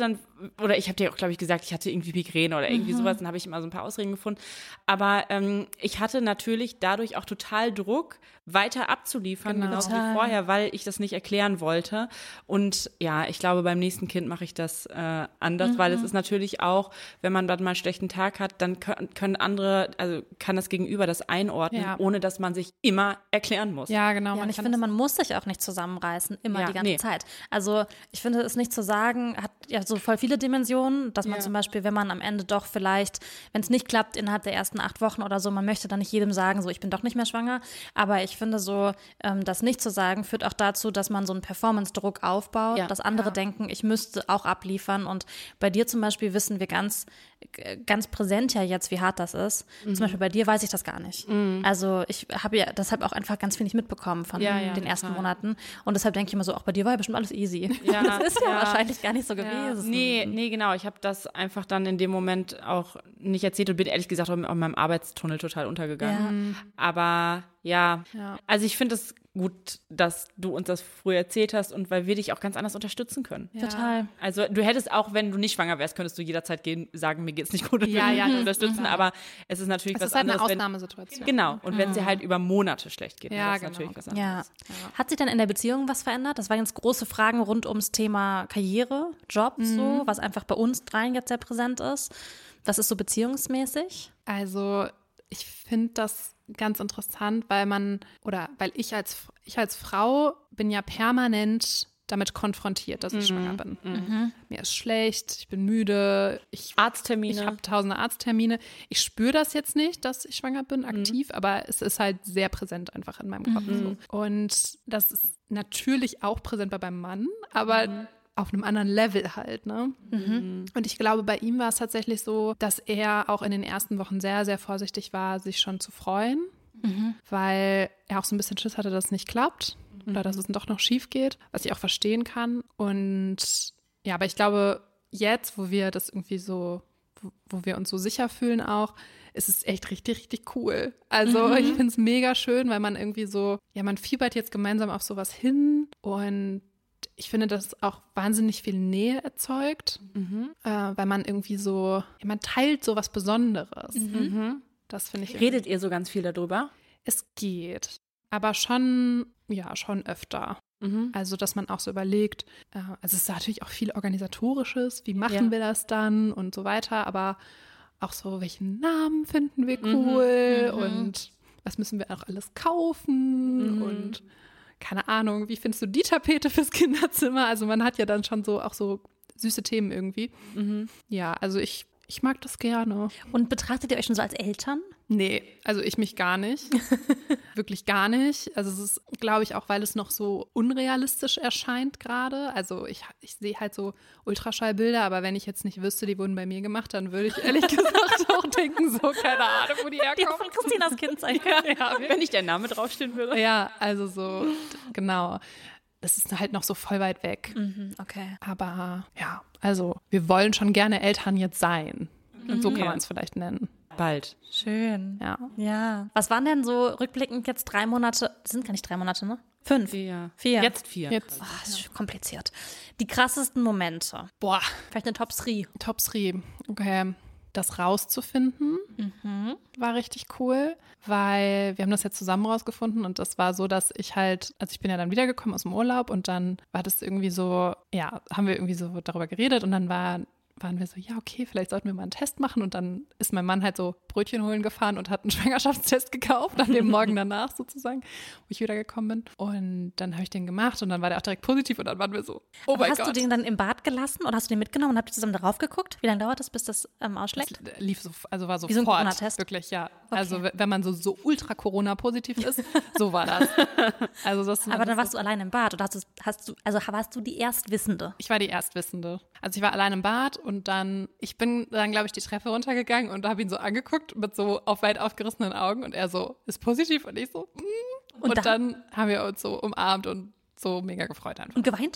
S4: oder ich habe dir auch, glaube ich, gesagt, ich hatte irgendwie Migräne oder irgendwie mhm. sowas, dann habe ich immer so ein paar Ausreden gefunden. Aber ähm, ich hatte natürlich dadurch auch total Druck, weiter abzuliefern, genau. genauso wie vorher, weil ich das nicht erklären wollte. Und ja, ich glaube, beim nächsten Kind mache ich das äh, anders, mhm. weil es ist natürlich auch, wenn man dann mal einen schlechten Tag hat, dann können, können andere, also kann das Gegenüber das einordnen, ja. ohne dass man sich immer erklären muss.
S3: Ja, genau.
S2: Ja, und ich finde, man muss sich auch nicht zusammenreißen, immer ja, die ganze nee. Zeit. Also ich finde, es nicht zu sagen, hat ja so voll viele Dimensionen, dass man ja. zum Beispiel, wenn man am Ende doch vielleicht, wenn es nicht klappt innerhalb der ersten acht Wochen oder so, man möchte dann nicht jedem sagen, so ich bin doch nicht mehr schwanger, aber ich finde so, ähm, das nicht zu sagen, führt auch dazu, dass man so einen Performance-Druck aufbaut, ja. dass andere ja. denken, ich müsste auch abliefern und bei dir zum Beispiel wissen wir ganz, ganz präsent ja jetzt, wie hart das ist. Mhm. Zum Beispiel bei dir weiß ich das gar nicht. Mhm. Also ich habe ja deshalb auch einfach ganz viel nicht mitbekommen von ja, ja, den ersten total. Monaten und deshalb denke ich immer so, auch bei dir war ja bestimmt alles easy. Ja, das ist ja, ja wahrscheinlich gar nicht so
S4: ja.
S2: gewesen.
S4: Nee, nee, genau. Ich habe das einfach dann in dem Moment auch nicht erzählt und bin ehrlich gesagt auch in meinem Arbeitstunnel total untergegangen. Ja. Aber ja, ja. also ich finde es gut, dass du uns das früher erzählt hast und weil wir dich auch ganz anders unterstützen können.
S2: Ja. Total.
S4: Also du hättest auch, wenn du nicht schwanger wärst, könntest du jederzeit gehen, sagen, mir geht's nicht gut und ja, wir ja, dich unterstützen, aber es ist natürlich
S3: es
S4: was
S3: ist halt
S4: anderes.
S3: Eine Ausnahmesituation.
S4: Wenn, genau, und mhm. wenn sie halt über Monate schlecht geht,
S3: ja,
S4: das ist
S3: genau.
S4: natürlich was
S2: ja.
S4: anderes.
S2: Ja. Hat sich dann in der Beziehung was verändert? Das waren jetzt große Fragen rund ums Thema Karriere, Job, mhm. so, was einfach bei uns dreien jetzt sehr präsent ist. Was ist so beziehungsmäßig?
S3: Also ich finde das ganz interessant, weil man, oder weil ich als, ich als Frau bin ja permanent damit konfrontiert, dass ich mhm. schwanger bin. Mhm. Mir ist schlecht, ich bin müde, ich,
S4: Arzttermine.
S3: ich habe tausende Arzttermine. Ich spüre das jetzt nicht, dass ich schwanger bin, aktiv, mhm. aber es ist halt sehr präsent einfach in meinem Kopf. Mhm. So. Und das ist natürlich auch präsent bei meinem Mann, aber mhm. auf einem anderen Level halt, ne? Mhm. Und ich glaube, bei ihm war es tatsächlich so, dass er auch in den ersten Wochen sehr, sehr vorsichtig war, sich schon zu freuen, mhm. weil er auch so ein bisschen Schiss hatte, dass es nicht klappt mhm. oder dass es doch noch schief geht, was ich auch verstehen kann. Und ja, aber ich glaube, jetzt, wo wir das irgendwie so, wo, wo wir uns so sicher fühlen auch, ist es echt richtig, richtig cool. Also mhm. ich finde es mega schön, weil man irgendwie so, ja, man fiebert jetzt gemeinsam auf sowas hin und ich finde, dass auch wahnsinnig viel Nähe erzeugt, mhm. äh, weil man irgendwie so, ja, man teilt so was Besonderes. Mhm. Das finde ich.
S4: Redet ihr so ganz viel darüber?
S3: Es geht, aber schon, ja, schon öfter. Mhm. Also, dass man auch so überlegt, äh, also es ist natürlich auch viel Organisatorisches, wie machen ja. wir das dann und so weiter, aber auch so, welchen Namen finden wir cool mhm. und was müssen wir auch alles kaufen mhm. und keine Ahnung, wie findest du die Tapete fürs Kinderzimmer? Also man hat ja dann schon so auch so süße Themen irgendwie. Mhm. Ja, also ich, ich mag das gerne.
S2: Und betrachtet ihr euch schon so als Eltern?
S3: Nee, also ich mich gar nicht. Wirklich gar nicht. Also es ist, glaube ich, auch, weil es noch so unrealistisch erscheint gerade. Also ich, ich sehe halt so Ultraschallbilder, aber wenn ich jetzt nicht wüsste, die wurden bei mir gemacht, dann würde ich ehrlich gesagt auch denken, so keine Ahnung, wo die herkommen.
S2: Die von Christinas Kind sein können.
S4: Ja, wenn nicht der Name draufstehen würde.
S3: Ja, also so, genau. Das ist halt noch so voll weit weg.
S2: Mhm, okay.
S3: Aber ja, also wir wollen schon gerne Eltern jetzt sein. Und so kann
S4: ja.
S3: man es vielleicht nennen.
S4: Bald.
S2: Schön.
S3: Ja.
S2: Ja. Was waren denn so rückblickend jetzt drei Monate? Das sind gar nicht drei Monate, ne? Fünf.
S4: Vier.
S2: Vier.
S4: Jetzt vier.
S3: Jetzt.
S2: Oh, das ist kompliziert. Die krassesten Momente.
S3: Boah.
S2: Vielleicht eine Top drei.
S3: Top drei. Okay. Das rauszufinden mhm. war richtig cool, weil wir haben das jetzt zusammen rausgefunden und das war so, dass ich halt, also ich bin ja dann wiedergekommen aus dem Urlaub und dann war das irgendwie so, ja, haben wir irgendwie so darüber geredet und dann war waren wir so, ja, okay, vielleicht sollten wir mal einen Test machen. Und dann ist mein Mann halt so Brötchen holen gefahren und hat einen Schwangerschaftstest gekauft, an dem Morgen danach sozusagen, wo ich wiedergekommen bin. Und dann habe ich den gemacht und dann war der auch direkt positiv und dann waren wir so, oh mein Gott.
S2: Hast du den dann im Bad gelassen oder hast du den mitgenommen und habt ihr zusammen darauf geguckt? Wie lange dauert das, bis das ähm, ausschlägt?
S3: Das lief so, also war sofort.
S2: Wie so ein Corona-Test?
S3: Wirklich, ja. Okay. Also wenn man so, so ultra-Corona-positiv ist, so war das. Also das
S2: Aber dann warst so, du allein im Bad oder hast du, hast du, also warst du die Erstwissende?
S3: Ich war die Erstwissende. Also ich war allein im Bad und dann, ich bin dann, glaube ich, die Treppe runtergegangen und habe ihn so angeguckt mit so auf weit aufgerissenen Augen und er so, ist positiv und ich so, mm. Und, und dann, dann haben wir uns so umarmt und so mega gefreut einfach.
S2: Und geweint?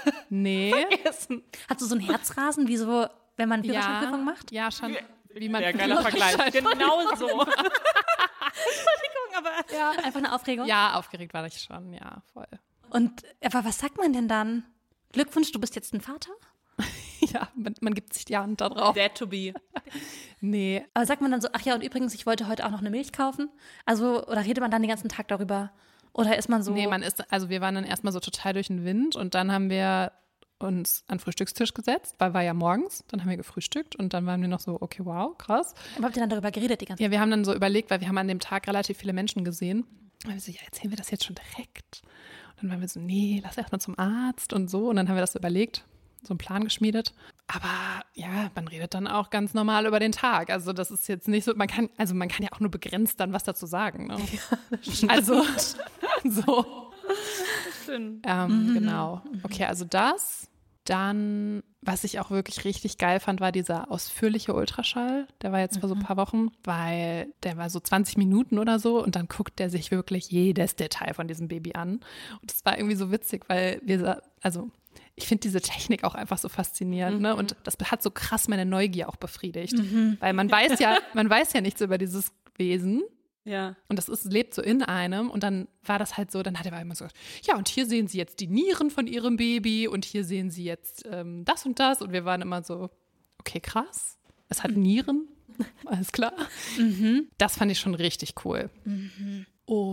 S3: Nee.
S2: Vergessen. Hast du so ein Herzrasen, wie so, wenn man Führerscheinprüfung
S3: ja,
S2: macht?
S3: Ja, schon. Wie man
S4: ja, geiler Vergleich. Genau so.
S2: Entschuldigung, aber ja, einfach eine Aufregung?
S3: Ja, aufgeregt war ich schon, ja, voll.
S2: Und aber was sagt man denn dann? Glückwunsch, du bist jetzt ein Vater?
S3: Ja, man, man gibt sich die Hand da drauf.
S4: Dad to be.
S3: Nee.
S2: Aber sagt man dann so, ach ja, und übrigens, ich wollte heute auch noch eine Milch kaufen? Also, oder redet man dann den ganzen Tag darüber? Oder ist man so?
S3: Nee, man ist, also wir waren dann erstmal so total durch den Wind und dann haben wir uns an den Frühstückstisch gesetzt, weil war ja morgens, dann haben wir gefrühstückt und dann waren wir noch so, okay, wow, krass.
S2: Aber habt ihr dann darüber geredet die ganze Zeit?
S3: Ja, wir haben dann so überlegt, weil wir haben an dem Tag relativ viele Menschen gesehen. Und wir so, ja, erzählen wir das jetzt schon direkt? Und dann waren wir so, nee, lass erst mal zum Arzt und so. Und dann haben wir das so überlegt, so einen Plan geschmiedet. Aber ja, man redet dann auch ganz normal über den Tag. Also das ist jetzt nicht so, man kann, also man kann ja auch nur begrenzt dann was dazu sagen. Ne? Ja, also so. Ähm, mhm. Genau. Okay, also das. Dann, was ich auch wirklich richtig geil fand, war dieser ausführliche Ultraschall. Der war jetzt vor so ein paar Wochen, weil der war so zwanzig Minuten oder so und dann guckt der sich wirklich jedes Detail von diesem Baby an. Und das war irgendwie so witzig, weil wir, also ich finde diese Technik auch einfach so faszinierend, mhm. ne? Und das hat so krass meine Neugier auch befriedigt. Mhm. Weil man weiß ja, man weiß ja nichts über dieses Wesen.
S4: Ja.
S3: Und das ist, lebt so in einem und dann war das halt so, dann hat er immer so gesagt, ja und hier sehen Sie jetzt die Nieren von Ihrem Baby und hier sehen Sie jetzt ähm, das und das und wir waren immer so, okay krass, es hat Nieren, alles klar. Mhm. Das fand ich schon richtig cool. Mhm.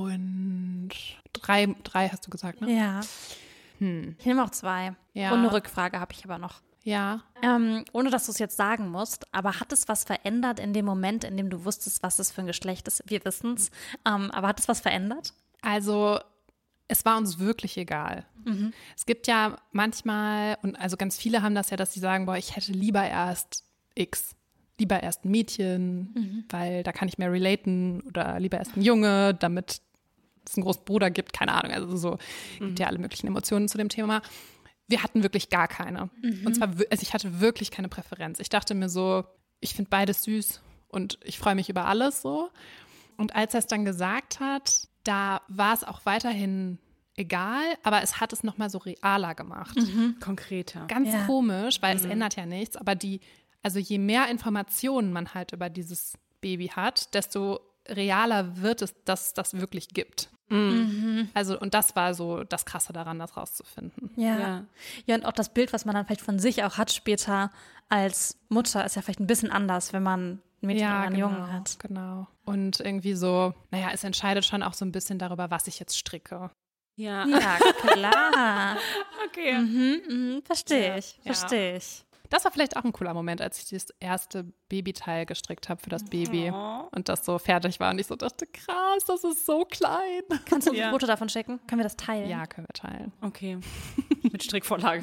S3: Und drei, drei hast du gesagt, ne?
S2: Ja.
S3: Hm.
S2: Ich nehme auch zwei.
S3: Ja.
S2: Und eine Rückfrage habe ich aber noch.
S3: Ja.
S2: Ähm, ohne, dass du es jetzt sagen musst, aber hat es was verändert in dem Moment, in dem du wusstest, was es für ein Geschlecht ist? Wir wissen es. Ähm, aber hat es was verändert?
S3: Also, es war uns wirklich egal. Mhm. Es gibt ja manchmal, und also ganz viele haben das ja, dass sie sagen, boah, ich hätte lieber erst X. Lieber erst ein Mädchen, mhm. weil da kann ich mehr relaten. Oder lieber erst ein Junge, damit es einen großen Bruder gibt. Keine Ahnung, also so. Mhm. Gibt ja alle möglichen Emotionen zu dem Thema. Wir hatten wirklich gar keine. Mhm. Und zwar, also ich hatte wirklich keine Präferenz. Ich dachte mir so, ich finde beides süß und ich freue mich über alles so. Und als er es dann gesagt hat, da war es auch weiterhin egal, aber es hat es nochmal so realer gemacht.
S4: Mhm. Konkreter.
S3: Ganz
S2: ja.
S3: komisch, weil
S4: mhm.
S3: es ändert ja nichts, aber die, also je mehr Informationen man halt über dieses Baby hat, desto realer wird es, dass es das wirklich gibt. Mhm. Also, und das war so das Krasse daran, das rauszufinden.
S2: Ja. ja. Ja, und auch das Bild, was man dann vielleicht von sich auch hat später als Mutter, ist ja vielleicht ein bisschen anders, wenn man ein Mädchen
S3: ja,
S2: oder einen
S3: genau,
S2: Jungen hat.
S3: Genau. Und irgendwie so, naja, es entscheidet schon auch so ein bisschen darüber, was ich jetzt stricke.
S4: Ja,
S2: ja klar.
S4: Okay.
S2: Mhm, mhm, verstehe ich,
S3: ja.
S2: verstehe ich.
S3: Das war vielleicht auch ein cooler Moment, als ich das erste Babyteil gestrickt habe für das Baby
S4: oh.
S3: und das so fertig war und ich so dachte, krass, das ist so klein.
S2: Kannst du uns
S4: ja.
S2: ein Foto davon schicken? Können wir das teilen?
S3: Ja, können wir teilen.
S4: Okay, mit Strickvorlage.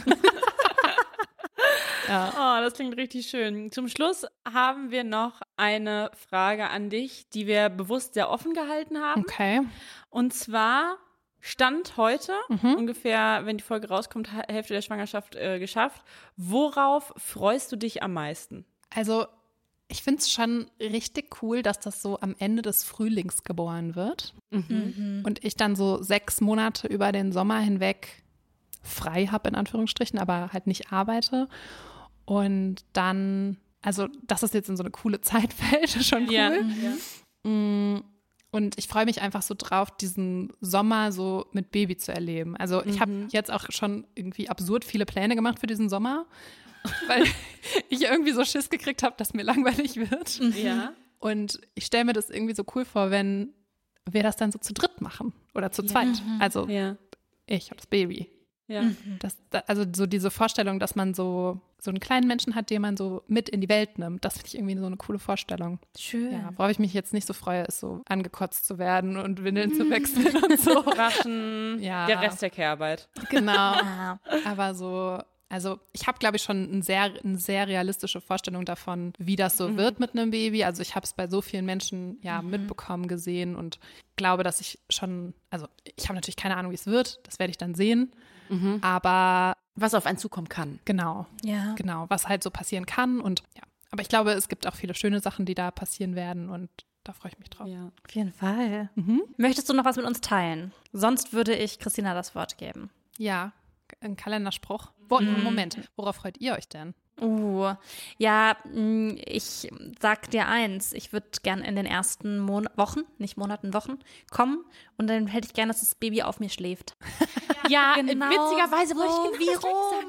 S3: Ja.
S4: Oh, das klingt richtig schön. Zum Schluss haben wir noch eine Frage an dich, die wir bewusst sehr offen gehalten haben.
S3: Okay.
S4: Und zwar Stand heute,
S3: mhm.
S4: ungefähr, wenn die Folge rauskommt, Hälfte der Schwangerschaft äh, geschafft. Worauf freust du dich am meisten?
S3: Also ich finde es schon richtig cool, dass das so am Ende des Frühlings geboren wird.
S2: Mhm.
S3: Und ich dann so sechs Monate über den Sommer hinweg frei habe, in Anführungsstrichen, aber halt nicht arbeite. Und dann, also dass es jetzt in so eine coole Zeit fällt, ist schon cool.
S4: Ja.
S3: Mhm. Und ich freue mich einfach so drauf, diesen Sommer so mit Baby zu erleben. Also ich habe
S4: Mhm.
S3: jetzt auch schon irgendwie absurd viele Pläne gemacht für diesen Sommer, weil ich irgendwie so Schiss gekriegt habe, dass mir langweilig wird.
S4: Ja.
S3: Und ich stelle mir das irgendwie so cool vor, wenn wir das dann so zu dritt machen oder zu zweit.
S2: Mhm.
S3: Also
S4: Ja.
S3: ich und das Baby.
S4: Ja.
S3: Das, da- also so diese Vorstellung, dass man so, so einen kleinen Menschen hat, den man so mit in die Welt nimmt, das finde ich irgendwie so eine coole Vorstellung.
S2: Schön.
S3: Ja, worauf ich mich jetzt nicht so freue, ist so angekotzt zu werden und Windeln zu wechseln und so.
S4: Raschen,
S3: Ja.
S4: der Rest der Care-Arbeit.
S3: Genau.
S2: Ja.
S3: Aber so, also ich habe, glaube ich, schon ein sehr, eine sehr realistische Vorstellung davon, wie das so wird mit einem Baby. Also ich habe es bei so vielen Menschen ja mitbekommen, gesehen und glaube, dass ich schon, also ich habe natürlich keine Ahnung, wie es wird, das werde ich dann sehen. Aber
S4: Was auf einen zukommen kann.
S3: genau,
S2: Ja.
S3: genau, was halt so passieren kann und ja. Aber ich glaube, es gibt auch viele schöne Sachen, die da passieren werden und da freue ich mich drauf.
S4: Ja.
S2: Auf jeden Fall.
S3: Mhm.
S2: Möchtest du noch was mit uns teilen? Sonst würde ich Christina das Wort geben.
S3: Ja, ein Kalenderspruch. Wo, Moment, worauf freut ihr euch denn?
S2: Uh, ja, mh, ich sag dir eins, ich würde gern in den ersten Mon- Wochen, nicht Monaten, Wochen, kommen und dann hätte ich gern, dass das Baby auf mir schläft.
S4: Ja,
S2: Genau
S4: witzigerweise wollte
S2: so
S4: ich
S2: wie
S4: genau das
S2: Romy.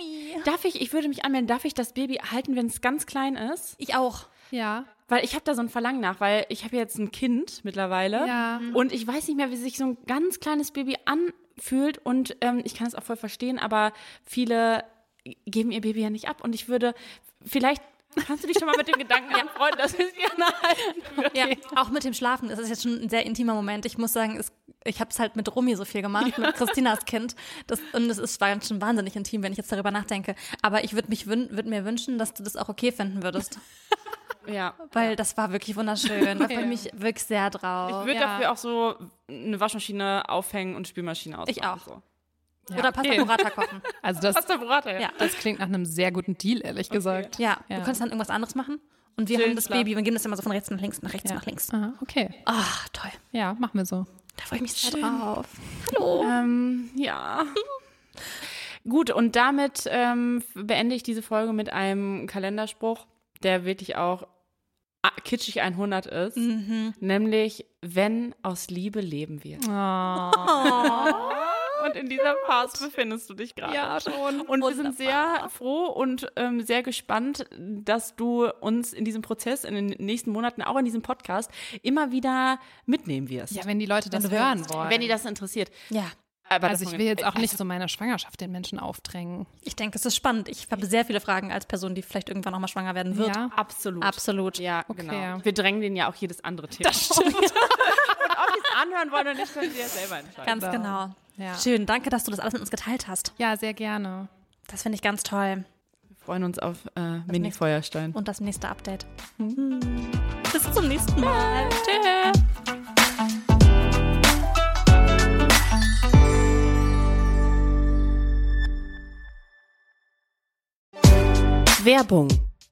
S4: darf ich, ich würde mich anmelden, darf ich das Baby halten, wenn es ganz klein ist?
S2: Ich auch.
S3: Ja.
S4: Weil ich habe da so ein Verlangen nach, weil ich habe jetzt ein Kind mittlerweile
S3: Ja.
S4: und ich weiß nicht mehr, wie sich so ein ganz kleines Baby anfühlt und ähm, ich kann es auch voll verstehen, aber viele geben ihr Baby ja nicht ab und ich würde, vielleicht kannst du dich schon mal mit dem Gedanken anfreunden, dass wir es gerne halten würden.
S2: Ja, auch mit dem Schlafen. Das ist jetzt schon ein sehr intimer Moment. Ich muss sagen, es, ich habe es halt mit Romy so viel gemacht, ja. mit Christinas Kind. Das, und es ist, war ganz schön wahnsinnig intim, wenn ich jetzt darüber nachdenke. Aber ich würde würd mir wünschen, dass du das auch okay finden würdest.
S4: Ja.
S2: Weil das war wirklich wunderschön. Da freue ich mich wirklich sehr drauf.
S4: Ich würde
S3: Ja.
S4: dafür auch so eine Waschmaschine aufhängen und Spülmaschine ausmachen.
S2: Ich auch.
S4: So.
S3: Ja,
S2: Oder
S3: okay.
S2: Pasta Burrata kochen.
S3: Also das,
S4: Pasta Burrata, ja.
S2: Ja.
S3: das klingt nach einem sehr guten Deal, ehrlich gesagt.
S2: Ja,
S3: Ja.
S2: du kannst dann irgendwas anderes machen. Und wir
S4: Schön
S2: haben das
S4: schlafen.
S2: Baby, wir gehen das immer so von rechts nach links, nach rechts
S3: Ja.
S2: nach links.
S3: Ah, okay.
S2: Ach, toll.
S3: Ja, machen wir so.
S2: Da freue ich mich sehr
S4: Schön.
S2: drauf. Hallo.
S4: Ähm, ja. Gut, und damit ähm, beende ich diese Folge mit einem Kalenderspruch, der wirklich auch ah, kitschig hundert ist.
S2: Mhm.
S4: Nämlich, wenn aus Liebe leben wir.
S3: Oh.
S4: Und in dieser Phase befindest du dich gerade.
S3: Ja, schon.
S4: Und wir sind sehr froh und ähm, sehr gespannt, dass du uns in diesem Prozess, in den nächsten Monaten, auch in diesem Podcast, immer wieder mitnehmen wirst.
S3: Ja, wenn die Leute das
S2: Wenn du
S3: hören
S2: willst.
S3: wollen.
S4: Wenn die das interessiert.
S2: Ja,
S4: Aber
S3: also
S4: das
S3: ich will jetzt auch nicht so meine Schwangerschaft den Menschen aufdrängen.
S2: ich denke, es ist spannend. Ich habe sehr viele Fragen als Person, die vielleicht irgendwann noch mal schwanger werden wird.
S3: Ja.
S4: Absolut.
S2: Absolut.
S4: Ja,
S3: Okay.
S4: genau. Wir drängen denen ja auch jedes andere Thema. Das stimmt. Und ob die es anhören wollen oder nicht, können sie ja selber entscheiden.
S2: Ganz genau.
S3: Ja.
S2: Schön, danke, dass du das alles mit uns geteilt hast.
S3: Ja, sehr gerne.
S2: Das finde ich ganz toll.
S4: Wir freuen uns auf äh, Mini-Feuerstein.
S2: Und das nächste Update. Bis zum nächsten Mal. Tschüss.
S4: Werbung.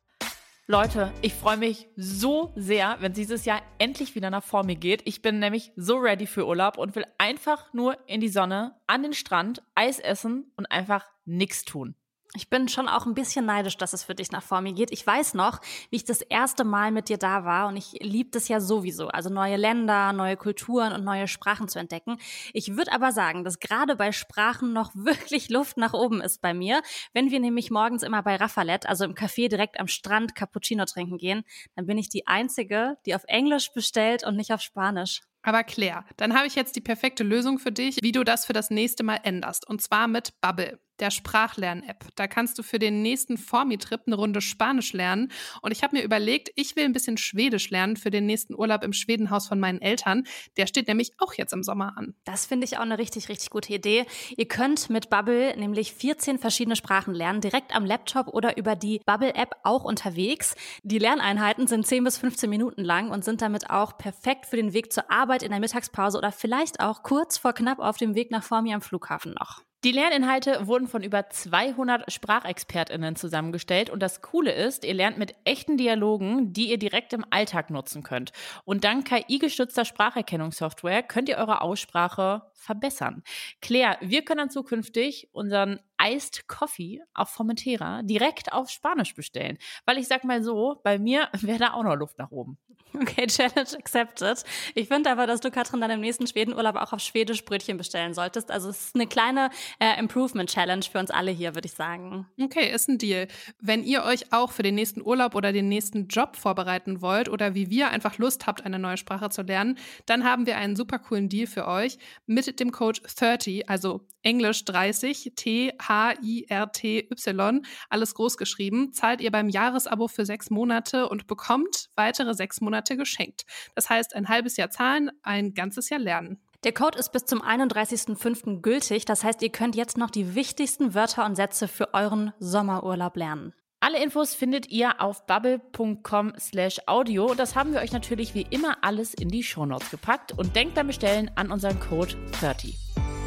S4: Leute, ich freue mich so sehr, wenn dieses Jahr endlich wieder nach vor mir geht. Ich bin nämlich so ready für Urlaub und will einfach nur in die Sonne, an den Strand, Eis essen und einfach nichts tun.
S2: Ich bin schon auch ein bisschen neidisch, dass es für dich nach vor mir geht. Ich weiß noch, wie ich das erste Mal mit dir da war und ich liebe das ja sowieso. Also neue Länder, neue Kulturen und neue Sprachen zu entdecken. Ich würde aber sagen, dass gerade bei Sprachen noch wirklich Luft nach oben ist bei mir. Wenn wir nämlich morgens immer bei Raffalet, also im Café direkt am Strand, Cappuccino trinken gehen, dann bin ich die Einzige, die auf Englisch bestellt und nicht auf Spanisch.
S3: Aber Claire, dann habe ich jetzt die perfekte Lösung für dich, wie du das für das nächste Mal änderst. Und zwar mit Bubble, der Sprachlern-App. Da kannst du für den nächsten Formi-Trip eine Runde Spanisch lernen. Und ich habe mir überlegt, ich will ein bisschen Schwedisch lernen für den nächsten Urlaub im Schwedenhaus von meinen Eltern. Der steht nämlich auch jetzt im Sommer an.
S2: Das finde ich auch eine richtig, richtig gute Idee. Ihr könnt mit Bubble nämlich vierzehn verschiedene Sprachen lernen, direkt am Laptop oder über die Bubble-App auch unterwegs. Die Lerneinheiten sind zehn bis fünfzehn Minuten lang und sind damit auch perfekt für den Weg zur Arbeit in der Mittagspause oder vielleicht auch kurz vor knapp auf dem Weg nach Formi am Flughafen noch.
S4: Die Lerninhalte wurden von über zweihundert SprachexpertInnen zusammengestellt und das Coole ist, ihr lernt mit echten Dialogen, die ihr direkt im Alltag nutzen könnt. Und dank K I-gestützter Spracherkennungssoftware könnt ihr eure Aussprache verbessern. Claire, wir können dann zukünftig unseren Iced Coffee auf Formentera direkt auf Spanisch bestellen. Weil ich sag mal so, bei mir wäre da auch noch Luft nach oben.
S2: Okay, Challenge accepted. Ich finde aber, dass du, Katrin, dann im nächsten Schwedenurlaub auch auf Schwedisch Brötchen bestellen solltest. Also es ist eine kleine äh, Improvement-Challenge für uns alle hier, würde ich sagen.
S3: Okay, ist ein Deal. Wenn ihr euch auch für den nächsten Urlaub oder den nächsten Job vorbereiten wollt oder wie wir einfach Lust habt, eine neue Sprache zu lernen, dann haben wir einen super coolen Deal für euch mit dem Code dreißig, also Englisch dreißig, T H I R T Y, alles groß geschrieben, zahlt ihr beim Jahresabo für sechs Monate und bekommt weitere sechs Monate geschenkt. Das heißt, ein halbes Jahr zahlen, ein ganzes Jahr lernen.
S2: Der Code ist bis zum einunddreißigsten fünften gültig. Das heißt, ihr könnt jetzt noch die wichtigsten Wörter und Sätze für euren Sommerurlaub lernen.
S4: Alle Infos findet ihr auf bubble punkt com slash audio. Das haben wir euch natürlich wie immer alles in die Shownotes gepackt. Und denkt beim Bestellen an unseren Code dreißig.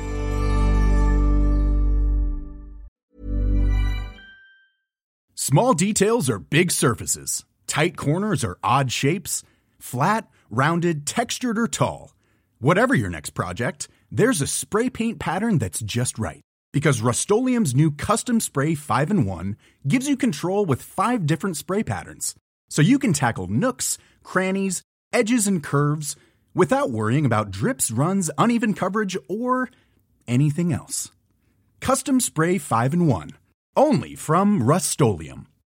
S5: Small details are big surfaces. Tight corners are odd shapes. Flat, rounded, textured, or tall. Whatever your next project, there's a spray paint pattern that's just right. Because Rust-Oleum's new Custom Spray five in one gives you control with five different spray patterns. So you can tackle nooks, crannies, edges, and curves without worrying about drips, runs, uneven coverage, or anything else. Custom Spray five in one. Only from Rust-Oleum.